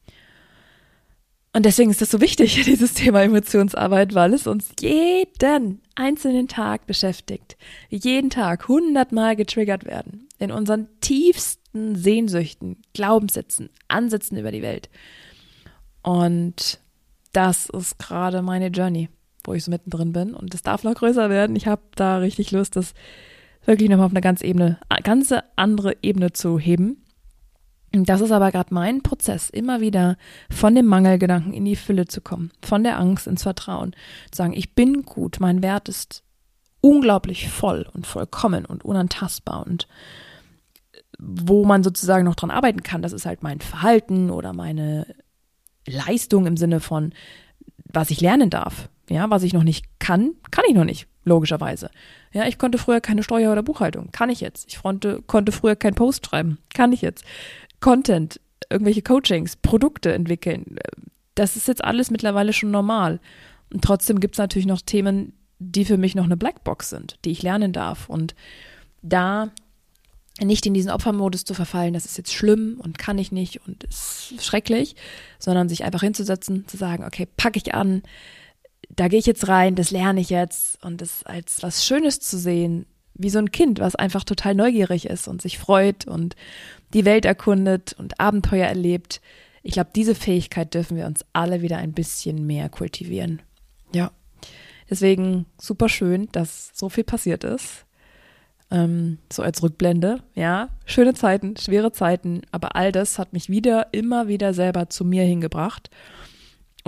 Und deswegen ist das so wichtig, dieses Thema Emotionsarbeit, weil es uns jeden einzelnen Tag beschäftigt. Jeden Tag 100-mal getriggert werden. In unseren tiefsten Sehnsüchten, Glaubenssätzen, Ansätzen über die Welt. Und das ist gerade meine Journey, wo ich so mittendrin bin. Und das darf noch größer werden. Ich habe da richtig Lust, das wirklich nochmal auf eine ganz andere Ebene zu heben. Das ist aber gerade mein Prozess, immer wieder von dem Mangelgedanken in die Fülle zu kommen, von der Angst ins Vertrauen, zu sagen, ich bin gut, mein Wert ist unglaublich voll und vollkommen und unantastbar und wo man sozusagen noch dran arbeiten kann, das ist halt mein Verhalten oder meine Leistung im Sinne von, was ich lernen darf. Ja, was ich noch nicht kann ich noch nicht, logischerweise. Ja, ich konnte früher keine Steuer- oder Buchhaltung, kann ich jetzt. Ich konnte früher keinen Post schreiben, kann ich jetzt. Content, irgendwelche Coachings, Produkte entwickeln, das ist jetzt alles mittlerweile schon normal. Und trotzdem gibt es natürlich noch Themen, die für mich noch eine Blackbox sind, die ich lernen darf. Und da nicht in diesen Opfermodus zu verfallen, das ist jetzt schlimm und kann ich nicht und ist schrecklich, sondern sich einfach hinzusetzen, zu sagen, okay, packe ich an, da gehe ich jetzt rein, das lerne ich jetzt und das als was Schönes zu sehen, wie so ein Kind, was einfach total neugierig ist und sich freut und die Welt erkundet und Abenteuer erlebt. Ich glaube, diese Fähigkeit dürfen wir uns alle wieder ein bisschen mehr kultivieren. Ja, deswegen super schön, dass so viel passiert ist. So als Rückblende, ja, schöne Zeiten, schwere Zeiten, aber all das hat mich immer wieder selber zu mir hingebracht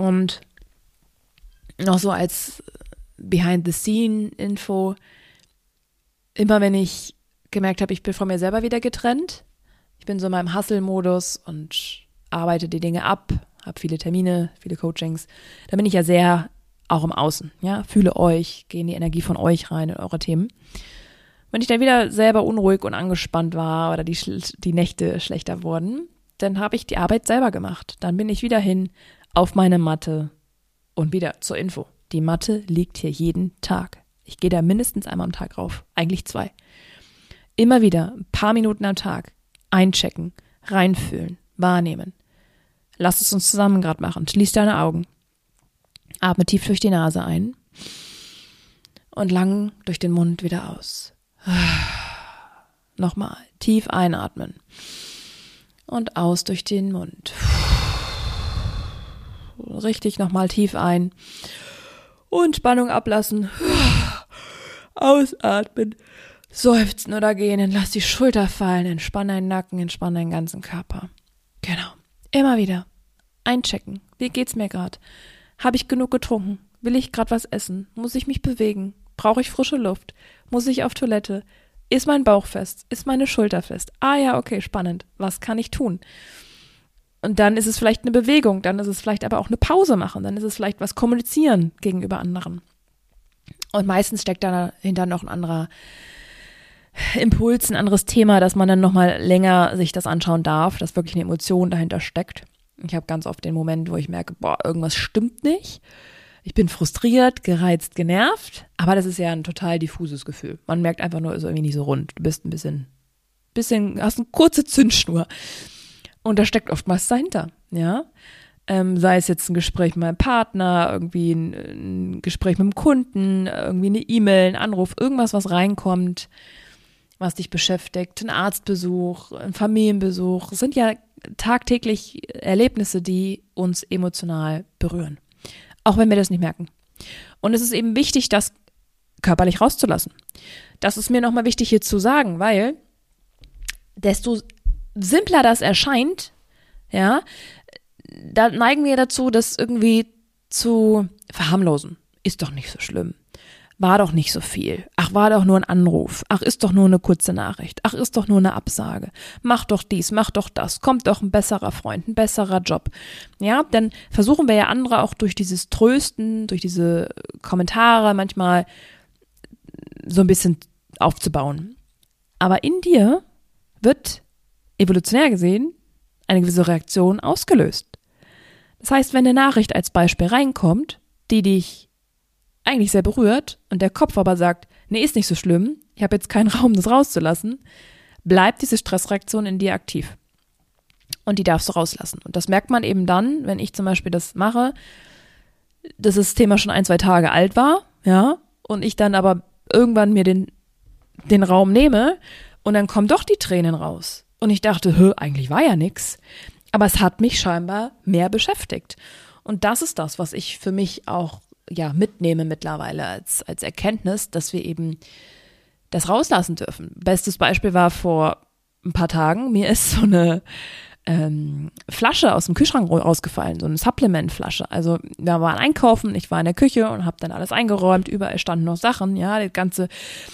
Und noch so als Behind-the-Scene-Info, immer wenn ich gemerkt habe, ich bin von mir selber wieder getrennt, ich bin so in meinem Hustle-Modus und arbeite die Dinge ab, habe viele Termine, viele Coachings, da bin ich ja sehr auch im Außen, ja, fühle euch, gehe in die Energie von euch rein in eure Themen. Wenn ich dann wieder selber unruhig und angespannt war oder die Nächte schlechter wurden, dann habe ich die Arbeit selber gemacht. Dann bin ich wieder hin auf meine Matte und wieder zur Info. Die Matte liegt hier jeden Tag. Ich gehe da mindestens einmal am Tag rauf, eigentlich 2. Immer wieder ein paar Minuten am Tag einchecken, reinfühlen, wahrnehmen. Lass es uns zusammen gerade machen. Schließ deine Augen. Atme tief durch die Nase ein und lang durch den Mund wieder aus. Nochmal tief einatmen und aus durch den Mund. Richtig nochmal tief ein und Spannung ablassen. Ausatmen, seufzen oder gähnen. Lass die Schulter fallen, entspann deinen Nacken, entspann deinen ganzen Körper. Genau, immer wieder einchecken. Wie geht's mir gerade? Habe ich genug getrunken? Will ich gerade was essen? Muss ich mich bewegen? Brauche ich frische Luft? Muss ich auf Toilette? Ist mein Bauch fest? Ist meine Schulter fest? Ah ja, okay, spannend. Was kann ich tun? Und dann ist es vielleicht eine Bewegung, dann ist es vielleicht aber auch eine Pause machen, dann ist es vielleicht was kommunizieren gegenüber anderen. Und meistens steckt dahinter noch ein anderer Impuls, ein anderes Thema, dass man dann nochmal länger sich das anschauen darf, dass wirklich eine Emotion dahinter steckt. Ich habe ganz oft den Moment, wo ich merke, irgendwas stimmt nicht. Ich bin frustriert, gereizt, genervt, aber das ist ja ein total diffuses Gefühl. Man merkt einfach nur, ist irgendwie nicht so rund. Du bist ein bisschen, hast eine kurze Zündschnur. Und da steckt oftmals dahinter, ja. Sei es jetzt ein Gespräch mit meinem Partner, irgendwie ein Gespräch mit dem Kunden, irgendwie eine E-Mail, ein Anruf, irgendwas, was reinkommt, was dich beschäftigt, ein Arztbesuch, ein Familienbesuch. Das sind ja tagtäglich Erlebnisse, die uns emotional berühren. Auch wenn wir das nicht merken. Und es ist eben wichtig, das körperlich rauszulassen. Das ist mir nochmal wichtig hier zu sagen, weil desto simpler das erscheint, ja, da neigen wir dazu, das irgendwie zu verharmlosen. Ist doch nicht so schlimm. War doch nicht so viel. Ach, war doch nur ein Anruf. Ach, ist doch nur eine kurze Nachricht. Ach, ist doch nur eine Absage. Mach doch dies, mach doch das. Kommt doch ein besserer Freund, ein besserer Job. Ja, dann versuchen wir ja andere auch durch dieses Trösten, durch diese Kommentare manchmal so ein bisschen aufzubauen. Aber in dir wird evolutionär gesehen eine gewisse Reaktion ausgelöst. Das heißt, wenn eine Nachricht als Beispiel reinkommt, die dich eigentlich sehr berührt und der Kopf aber sagt, nee, ist nicht so schlimm, ich habe jetzt keinen Raum, das rauszulassen, bleibt diese Stressreaktion in dir aktiv. Und die darfst du rauslassen. Und das merkt man eben dann, wenn ich zum Beispiel das mache, dass das Thema schon 1-2 Tage alt war, ja, und ich dann aber irgendwann mir den Raum nehme und dann kommen doch die Tränen raus. Und ich dachte, eigentlich war ja nix. Aber es hat mich scheinbar mehr beschäftigt. Und das ist das, was ich für mich auch mitnehme mittlerweile als Erkenntnis, dass wir eben das rauslassen dürfen. Bestes Beispiel war vor ein paar Tagen, mir ist so eine Flasche aus dem Kühlschrank rausgefallen, so eine Supplement-Flasche. Also wir waren einkaufen, ich war in der Küche und habe dann alles eingeräumt, überall standen noch Sachen, ja, die ganze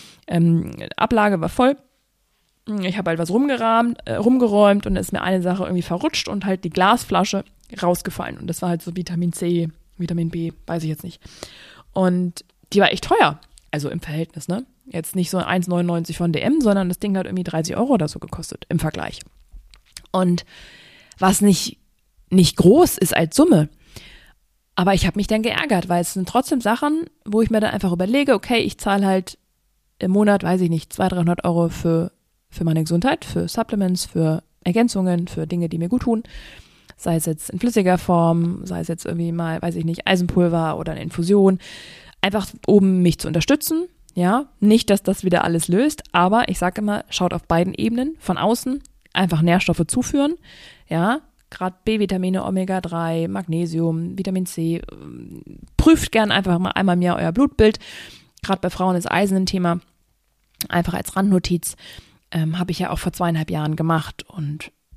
Ablage war voll. Ich habe halt was rumgeräumt und dann ist mir eine Sache irgendwie verrutscht und halt die Glasflasche rausgefallen. Und das war halt so Vitamin C, Vitamin B, weiß ich jetzt nicht. Und die war echt teuer, also im Verhältnis, ne? Jetzt nicht so 1,99 von DM, sondern das Ding hat irgendwie 30 € oder so gekostet im Vergleich. Und was nicht groß ist als Summe, aber ich habe mich dann geärgert, weil es sind trotzdem Sachen, wo ich mir dann einfach überlege, okay, ich zahle halt im Monat, weiß ich nicht, 200-300 € für meine Gesundheit, für Supplements, für Ergänzungen, für Dinge, die mir gut tun. Sei es jetzt in flüssiger Form, sei es jetzt irgendwie mal, weiß ich nicht, Eisenpulver oder eine Infusion. Einfach um mich zu unterstützen, ja. Nicht, dass das wieder alles löst, aber ich sage immer, schaut auf beiden Ebenen, von außen einfach Nährstoffe zuführen, ja. Gerade B-Vitamine, Omega-3, Magnesium, Vitamin C. Prüft gern einfach mal einmal im Jahr euer Blutbild. Gerade bei Frauen ist Eisen ein Thema. Einfach als Randnotiz. Habe ich ja auch vor 2,5 Jahren gemacht und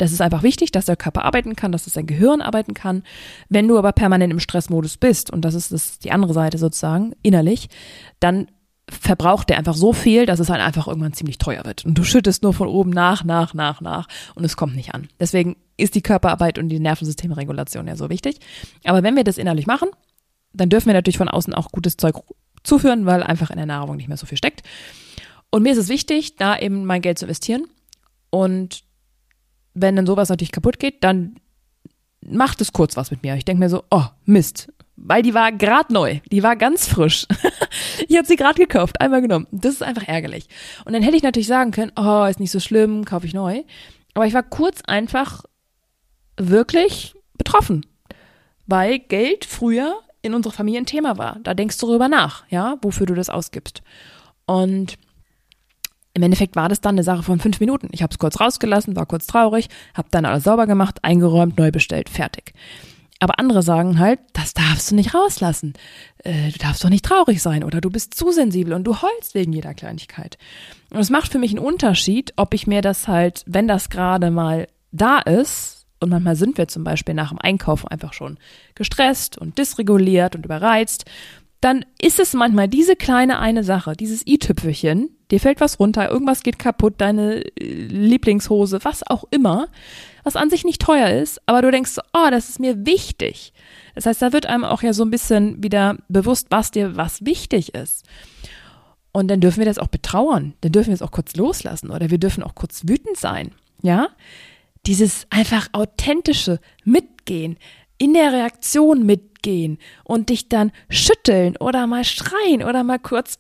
Das ist einfach wichtig, dass der Körper arbeiten kann, dass dein Gehirn arbeiten kann. Wenn du aber permanent im Stressmodus bist, und das ist die andere Seite sozusagen, innerlich, dann verbraucht der einfach so viel, dass es halt einfach irgendwann ziemlich teuer wird. Und du schüttest nur von oben nach und es kommt nicht an. Deswegen ist die Körperarbeit und die Nervensystemregulation ja so wichtig. Aber wenn wir das innerlich machen, dann dürfen wir natürlich von außen auch gutes Zeug zuführen, weil einfach in der Nahrung nicht mehr so viel steckt. Und mir ist es wichtig, da eben mein Geld zu investieren. Und wenn dann sowas natürlich kaputt geht, dann macht es kurz was mit mir. Ich denke mir so, oh Mist, weil die war gerade neu, die war ganz frisch. Ich habe sie gerade gekauft, einmal genommen. Das ist einfach ärgerlich. Und dann hätte ich natürlich sagen können, oh, ist nicht so schlimm, kaufe ich neu. Aber ich war kurz einfach wirklich betroffen, weil Geld früher in unserer Familie ein Thema war. Da denkst du darüber nach, ja, wofür du das ausgibst. Und im Endeffekt war das dann eine Sache von 5 Minuten. Ich habe es kurz rausgelassen, war kurz traurig, habe dann alles sauber gemacht, eingeräumt, neu bestellt, fertig. Aber andere sagen halt, das darfst du nicht rauslassen. Du darfst doch nicht traurig sein oder du bist zu sensibel und du heulst wegen jeder Kleinigkeit. Und es macht für mich einen Unterschied, ob ich mir das halt, wenn das gerade mal da ist, und manchmal sind wir zum Beispiel nach dem Einkaufen einfach schon gestresst und dysreguliert und überreizt, dann ist es manchmal diese kleine eine Sache, dieses i-Tüpfelchen, dir fällt was runter, irgendwas geht kaputt, deine Lieblingshose, was auch immer, was an sich nicht teuer ist, aber du denkst, oh, das ist mir wichtig. Das heißt, da wird einem auch ja so ein bisschen wieder bewusst, was dir was wichtig ist. Und dann dürfen wir das auch betrauern, dann dürfen wir es auch kurz loslassen oder wir dürfen auch kurz wütend sein, ja? Dieses einfach authentische Mitgehen, in der Reaktion mitgehen und dich dann schütteln oder mal schreien oder mal kurz,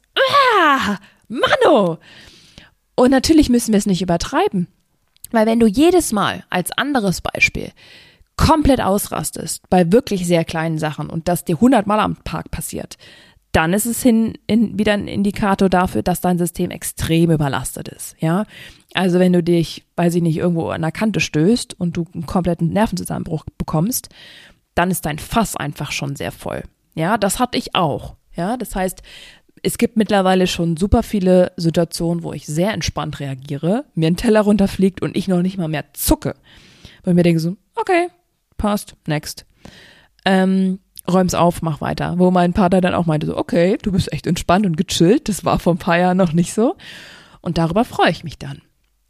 Mano! Und natürlich müssen wir es nicht übertreiben, weil wenn du jedes Mal als anderes Beispiel komplett ausrastest bei wirklich sehr kleinen Sachen und das dir 100 Mal am Tag passiert, dann ist es wieder ein Indikator dafür, dass dein System extrem überlastet ist, ja. Also wenn du dich, weiß ich nicht, irgendwo an der Kante stößt und du einen kompletten Nervenzusammenbruch bekommst, dann ist dein Fass einfach schon sehr voll. Ja, das hatte ich auch. Ja, das heißt, es gibt mittlerweile schon super viele Situationen, wo ich sehr entspannt reagiere, mir ein Teller runterfliegt und ich noch nicht mal mehr zucke. Weil ich mir denke so, okay, passt, next. Räum's auf, mach weiter. Wo mein Partner dann auch meinte so, okay, du bist echt entspannt und gechillt. Das war vor ein paar Jahren noch nicht so. Und darüber freue ich mich dann.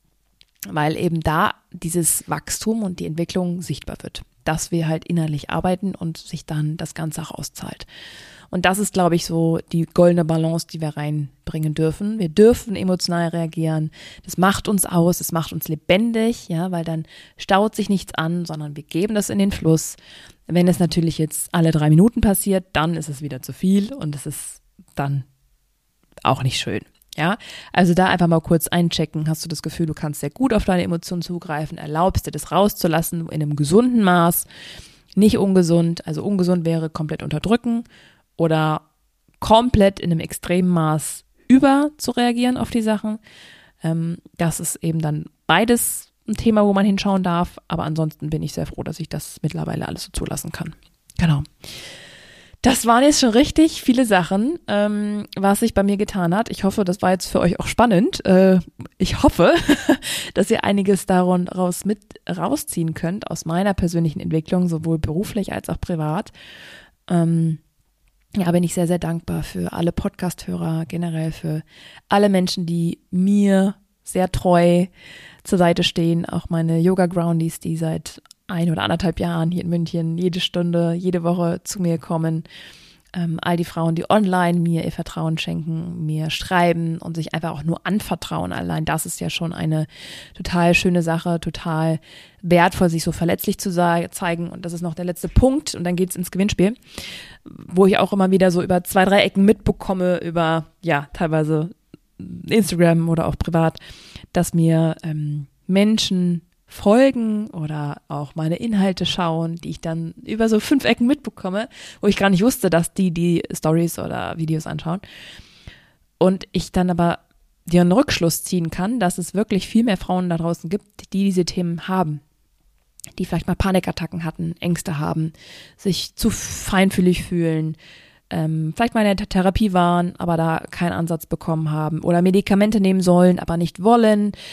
Weil eben da dieses Wachstum und die Entwicklung sichtbar wird. Dass wir halt innerlich arbeiten und sich dann das Ganze auch auszahlt. Und das ist, glaube ich, so die goldene Balance, die wir reinbringen dürfen. Wir dürfen emotional reagieren. Das macht uns aus, das macht uns lebendig, ja, weil dann staut sich nichts an, sondern wir geben das in den Fluss. Wenn es natürlich jetzt alle 3 Minuten passiert, dann ist es wieder zu viel und es ist dann auch nicht schön. Ja, also da einfach mal kurz einchecken. Hast du das Gefühl, du kannst sehr gut auf deine Emotionen zugreifen, erlaubst dir das rauszulassen in einem gesunden Maß, nicht ungesund. Also ungesund wäre komplett unterdrücken oder komplett in einem extremen Maß über zu reagieren auf die Sachen. Das ist eben dann beides ein Thema, wo man hinschauen darf. Aber ansonsten bin ich sehr froh, dass ich das mittlerweile alles so zulassen kann. Genau. Das waren jetzt schon richtig viele Sachen, was sich bei mir getan hat. Ich hoffe, das war jetzt für euch auch spannend. Ich hoffe, dass ihr einiges daraus rausziehen könnt aus meiner persönlichen Entwicklung, sowohl beruflich als auch privat. Bin ich sehr, sehr dankbar für alle Podcast-Hörer, generell für alle Menschen, die mir sehr treu zur Seite stehen. Auch meine Yoga-Groundies, die seit 1 oder 1,5 Jahren hier in München jede Stunde, jede Woche zu mir kommen. All die Frauen, die online mir ihr Vertrauen schenken, mir schreiben und sich einfach auch nur anvertrauen. Allein das ist ja schon eine total schöne Sache, total wertvoll, sich so verletzlich zu zeigen. Und das ist noch der letzte Punkt und dann geht's ins Gewinnspiel, wo ich auch immer wieder so über 2, 3 Ecken mitbekomme, über ja teilweise Instagram oder auch privat, dass mir Menschen folgen oder auch meine Inhalte schauen, die ich dann über so 5 Ecken mitbekomme, wo ich gar nicht wusste, dass die Stories oder Videos anschauen. Und ich dann aber dir einen Rückschluss ziehen kann, dass es wirklich viel mehr Frauen da draußen gibt, die diese Themen haben, die vielleicht mal Panikattacken hatten, Ängste haben, sich zu feinfühlig fühlen, vielleicht mal in der Therapie waren, aber da keinen Ansatz bekommen haben oder Medikamente nehmen sollen, aber nicht wollen,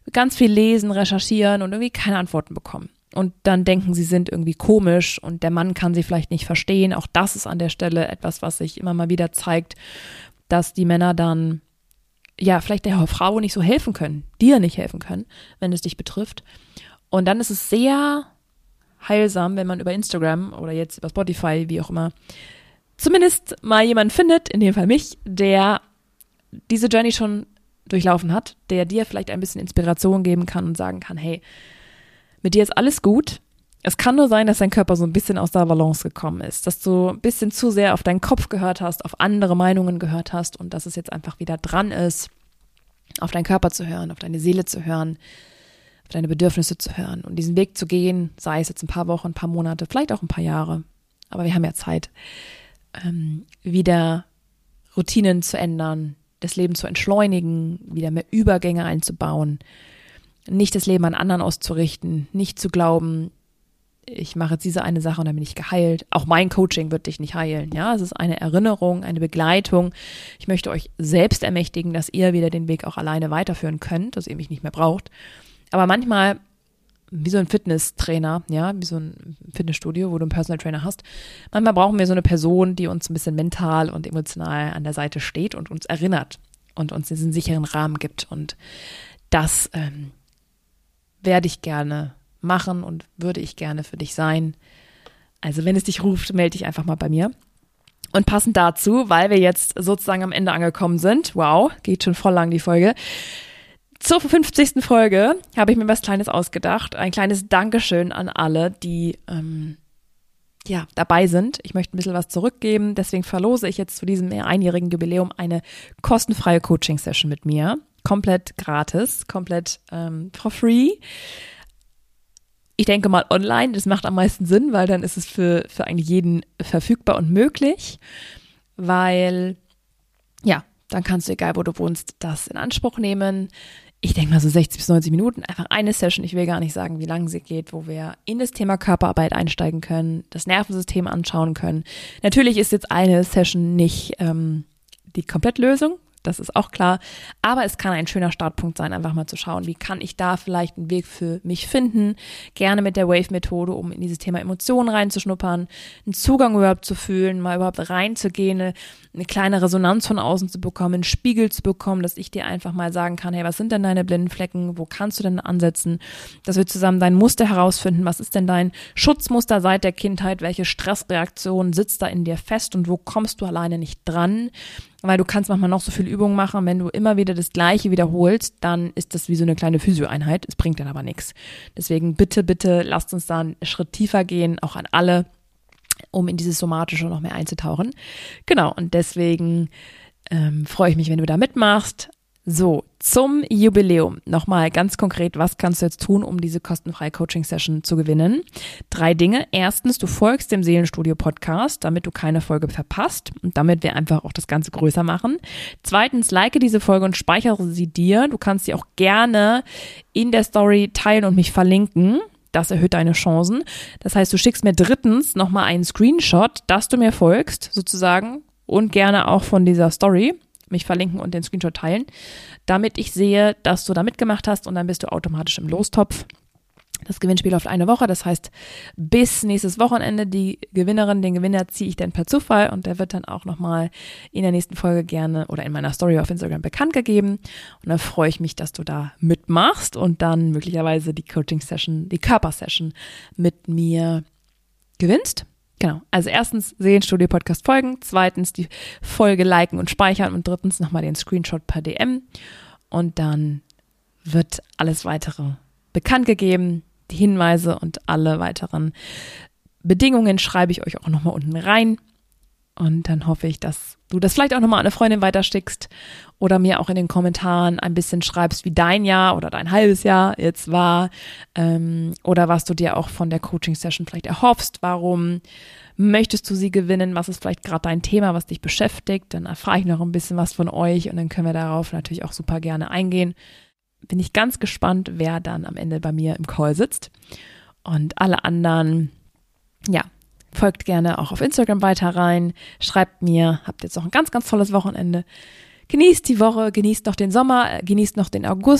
ganz viel lesen, recherchieren und irgendwie keine Antworten bekommen. Und dann denken, sie sind irgendwie komisch und der Mann kann sie vielleicht nicht verstehen. Auch das ist an der Stelle etwas, was sich immer mal wieder zeigt, dass die Männer dann ja vielleicht der Frau nicht so helfen können, dir nicht helfen können, wenn es dich betrifft. Und dann ist es sehr heilsam, wenn man über Instagram oder jetzt über Spotify, wie auch immer, zumindest mal jemanden findet, in dem Fall mich, der diese Journey schon durchlaufen hat, der dir vielleicht ein bisschen Inspiration geben kann und sagen kann, hey, mit dir ist alles gut. Es kann nur sein, dass dein Körper so ein bisschen aus der Balance gekommen ist, dass du ein bisschen zu sehr auf deinen Kopf gehört hast, auf andere Meinungen gehört hast und dass es jetzt einfach wieder dran ist, auf deinen Körper zu hören, auf deine Seele zu hören, auf deine Bedürfnisse zu hören und diesen Weg zu gehen, sei es jetzt ein paar Wochen, ein paar Monate, vielleicht auch ein paar Jahre, aber wir haben ja Zeit, wieder Routinen zu ändern, das Leben zu entschleunigen, wieder mehr Übergänge einzubauen, nicht das Leben an anderen auszurichten, nicht zu glauben, ich mache jetzt diese eine Sache und dann bin ich geheilt. Auch mein Coaching wird dich nicht heilen. Ja, es ist eine Erinnerung, eine Begleitung. Ich möchte euch selbst ermächtigen, dass ihr wieder den Weg auch alleine weiterführen könnt, dass ihr mich nicht mehr braucht. Aber manchmal, wie so ein Fitnesstrainer, ja, wie so ein Fitnessstudio, wo du einen Personal Trainer hast, manchmal brauchen wir so eine Person, die uns ein bisschen mental und emotional an der Seite steht und uns erinnert und uns diesen sicheren Rahmen gibt. Und das werde ich gerne machen und würde ich gerne für dich sein. Also wenn es dich ruft, melde dich einfach mal bei mir. Und passend dazu, weil wir jetzt sozusagen am Ende angekommen sind, wow, geht schon voll lang die Folge, zur 50. Folge habe ich mir was Kleines ausgedacht. Ein kleines Dankeschön an alle, die dabei sind. Ich möchte ein bisschen was zurückgeben. Deswegen verlose ich jetzt zu diesem einjährigen Jubiläum eine kostenfreie Coaching-Session mit mir. Komplett gratis, komplett for free. Ich denke mal online, das macht am meisten Sinn, weil dann ist es für eigentlich jeden verfügbar und möglich, weil, ja, dann kannst du, egal wo du wohnst, das in Anspruch nehmen. Ich denke mal so 60 bis 90 Minuten, einfach eine Session, ich will gar nicht sagen, wie lange sie geht, wo wir in das Thema Körperarbeit einsteigen können, das Nervensystem anschauen können. Natürlich ist jetzt eine Session nicht die Komplettlösung, das ist auch klar, aber es kann ein schöner Startpunkt sein, einfach mal zu schauen, wie kann ich da vielleicht einen Weg für mich finden, gerne mit der Wave-Methode, um in dieses Thema Emotionen reinzuschnuppern, einen Zugang überhaupt zu fühlen, mal überhaupt reinzugehen, eine kleine Resonanz von außen zu bekommen, einen Spiegel zu bekommen, dass ich dir einfach mal sagen kann, hey, was sind denn deine blinden Flecken, wo kannst du denn ansetzen, dass wir zusammen dein Muster herausfinden, was ist denn dein Schutzmuster seit der Kindheit, welche Stressreaktion sitzt da in dir fest und wo kommst du alleine nicht dran, weil du kannst manchmal noch so viel Übungen machen, wenn du immer wieder das Gleiche wiederholst, dann ist das wie so eine kleine Physio-Einheit, es bringt dann aber nichts. Deswegen bitte, bitte lasst uns da einen Schritt tiefer gehen, auch an alle, um in dieses Somatische noch mehr einzutauchen. Genau, und deswegen freue ich mich, wenn du da mitmachst. So, zum Jubiläum. Nochmal ganz konkret, was kannst du jetzt tun, um diese kostenfreie Coaching-Session zu gewinnen? 3 Dinge. Erstens, du folgst dem Seelenstudio-Podcast, damit du keine Folge verpasst und damit wir einfach auch das Ganze größer machen. Zweitens, like diese Folge und speichere sie dir. Du kannst sie auch gerne in der Story teilen und mich verlinken. Das erhöht deine Chancen. Das heißt, du schickst mir drittens nochmal einen Screenshot, dass du mir folgst, sozusagen, und gerne auch von dieser Story mich verlinken und den Screenshot teilen, damit ich sehe, dass du da mitgemacht hast und dann bist du automatisch im Lostopf. Das Gewinnspiel läuft eine Woche, das heißt, bis nächstes Wochenende die Gewinnerin, den Gewinner ziehe ich dann per Zufall und der wird dann auch nochmal in der nächsten Folge gerne oder in meiner Story auf Instagram bekannt gegeben und dann freue ich mich, dass du da mitmachst und dann möglicherweise die Coaching-Session, die Körpersession mit mir gewinnst. Genau, also erstens Seelenstudio-Podcast folgen, zweitens die Folge liken und speichern und drittens nochmal den Screenshot per DM und dann wird alles weitere bekannt gegeben, die Hinweise und alle weiteren Bedingungen schreibe ich euch auch nochmal unten rein und dann hoffe ich, dass du das vielleicht auch nochmal an eine Freundin weiterschickst oder mir auch in den Kommentaren ein bisschen schreibst, wie dein Jahr oder dein halbes Jahr jetzt war oder was du dir auch von der Coaching-Session vielleicht erhoffst, warum möchtest du sie gewinnen, was ist vielleicht gerade dein Thema, was dich beschäftigt, dann erfahre ich noch ein bisschen was von euch und dann können wir darauf natürlich auch super gerne eingehen. Bin ich ganz gespannt, wer dann am Ende bei mir im Call sitzt und alle anderen, ja, folgt gerne auch auf Instagram weiter rein, schreibt mir, habt jetzt noch ein ganz, ganz tolles Wochenende. Genießt die Woche, genießt noch den Sommer, genießt noch den August.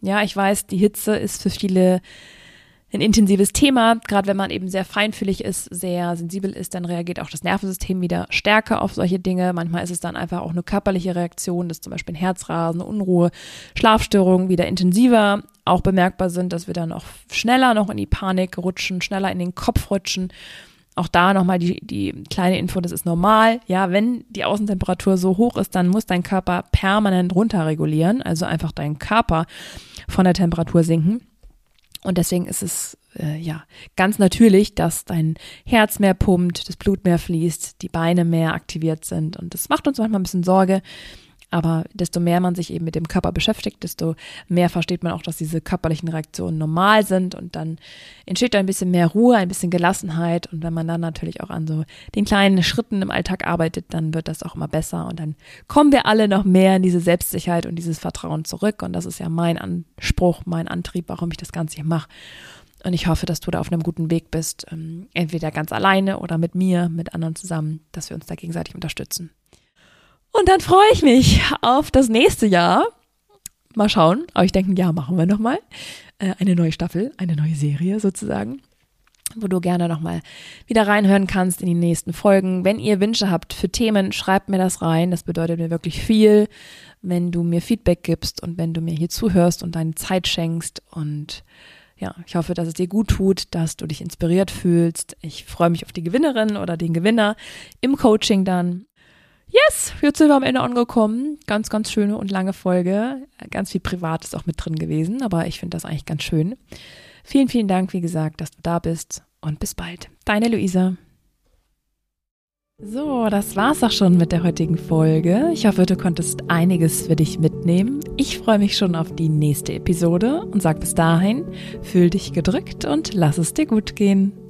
Ja, ich weiß, die Hitze ist für viele ein intensives Thema. Gerade wenn man eben sehr feinfühlig ist, sehr sensibel ist, dann reagiert auch das Nervensystem wieder stärker auf solche Dinge. Manchmal ist es dann einfach auch eine körperliche Reaktion, dass zum Beispiel ein Herzrasen, Unruhe, Schlafstörungen wieder intensiver auch bemerkbar sind, dass wir dann auch schneller noch in die Panik rutschen, schneller in den Kopf rutschen. Auch da nochmal die kleine Info, das ist normal. Ja, wenn die Außentemperatur so hoch ist, dann muss dein Körper permanent runterregulieren, also einfach dein Körper von der Temperatur sinken. Und deswegen ist es ganz natürlich, dass dein Herz mehr pumpt, das Blut mehr fließt, die Beine mehr aktiviert sind. Und das macht uns manchmal ein bisschen Sorge. Aber desto mehr man sich eben mit dem Körper beschäftigt, desto mehr versteht man auch, dass diese körperlichen Reaktionen normal sind. Und dann entsteht da ein bisschen mehr Ruhe, ein bisschen Gelassenheit. Und wenn man dann natürlich auch an so den kleinen Schritten im Alltag arbeitet, dann wird das auch immer besser. Und dann kommen wir alle noch mehr in diese Selbstsicherheit und dieses Vertrauen zurück. Und das ist ja mein Anspruch, mein Antrieb, warum ich das Ganze hier mache. Und ich hoffe, dass du da auf einem guten Weg bist, entweder ganz alleine oder mit mir, mit anderen zusammen, dass wir uns da gegenseitig unterstützen. Und dann freue ich mich auf das nächste Jahr. Mal schauen, aber ich denke, ein Jahr machen wir nochmal. Eine neue Staffel, eine neue Serie sozusagen, wo du gerne nochmal wieder reinhören kannst in die nächsten Folgen. Wenn ihr Wünsche habt für Themen, schreibt mir das rein. Das bedeutet mir wirklich viel, wenn du mir Feedback gibst und wenn du mir hier zuhörst und deine Zeit schenkst. Und ja, ich hoffe, dass es dir gut tut, dass du dich inspiriert fühlst. Ich freue mich auf die Gewinnerin oder den Gewinner im Coaching dann. Yes, jetzt sind wir am Ende angekommen. Ganz, ganz schöne und lange Folge. Ganz viel Privates auch mit drin gewesen, aber ich finde das eigentlich ganz schön. Vielen, vielen Dank, wie gesagt, dass du da bist und bis bald. Deine Luisa. So, das war's auch schon mit der heutigen Folge. Ich hoffe, du konntest einiges für dich mitnehmen. Ich freue mich schon auf die nächste Episode und sag bis dahin, fühl dich gedrückt und lass es dir gut gehen.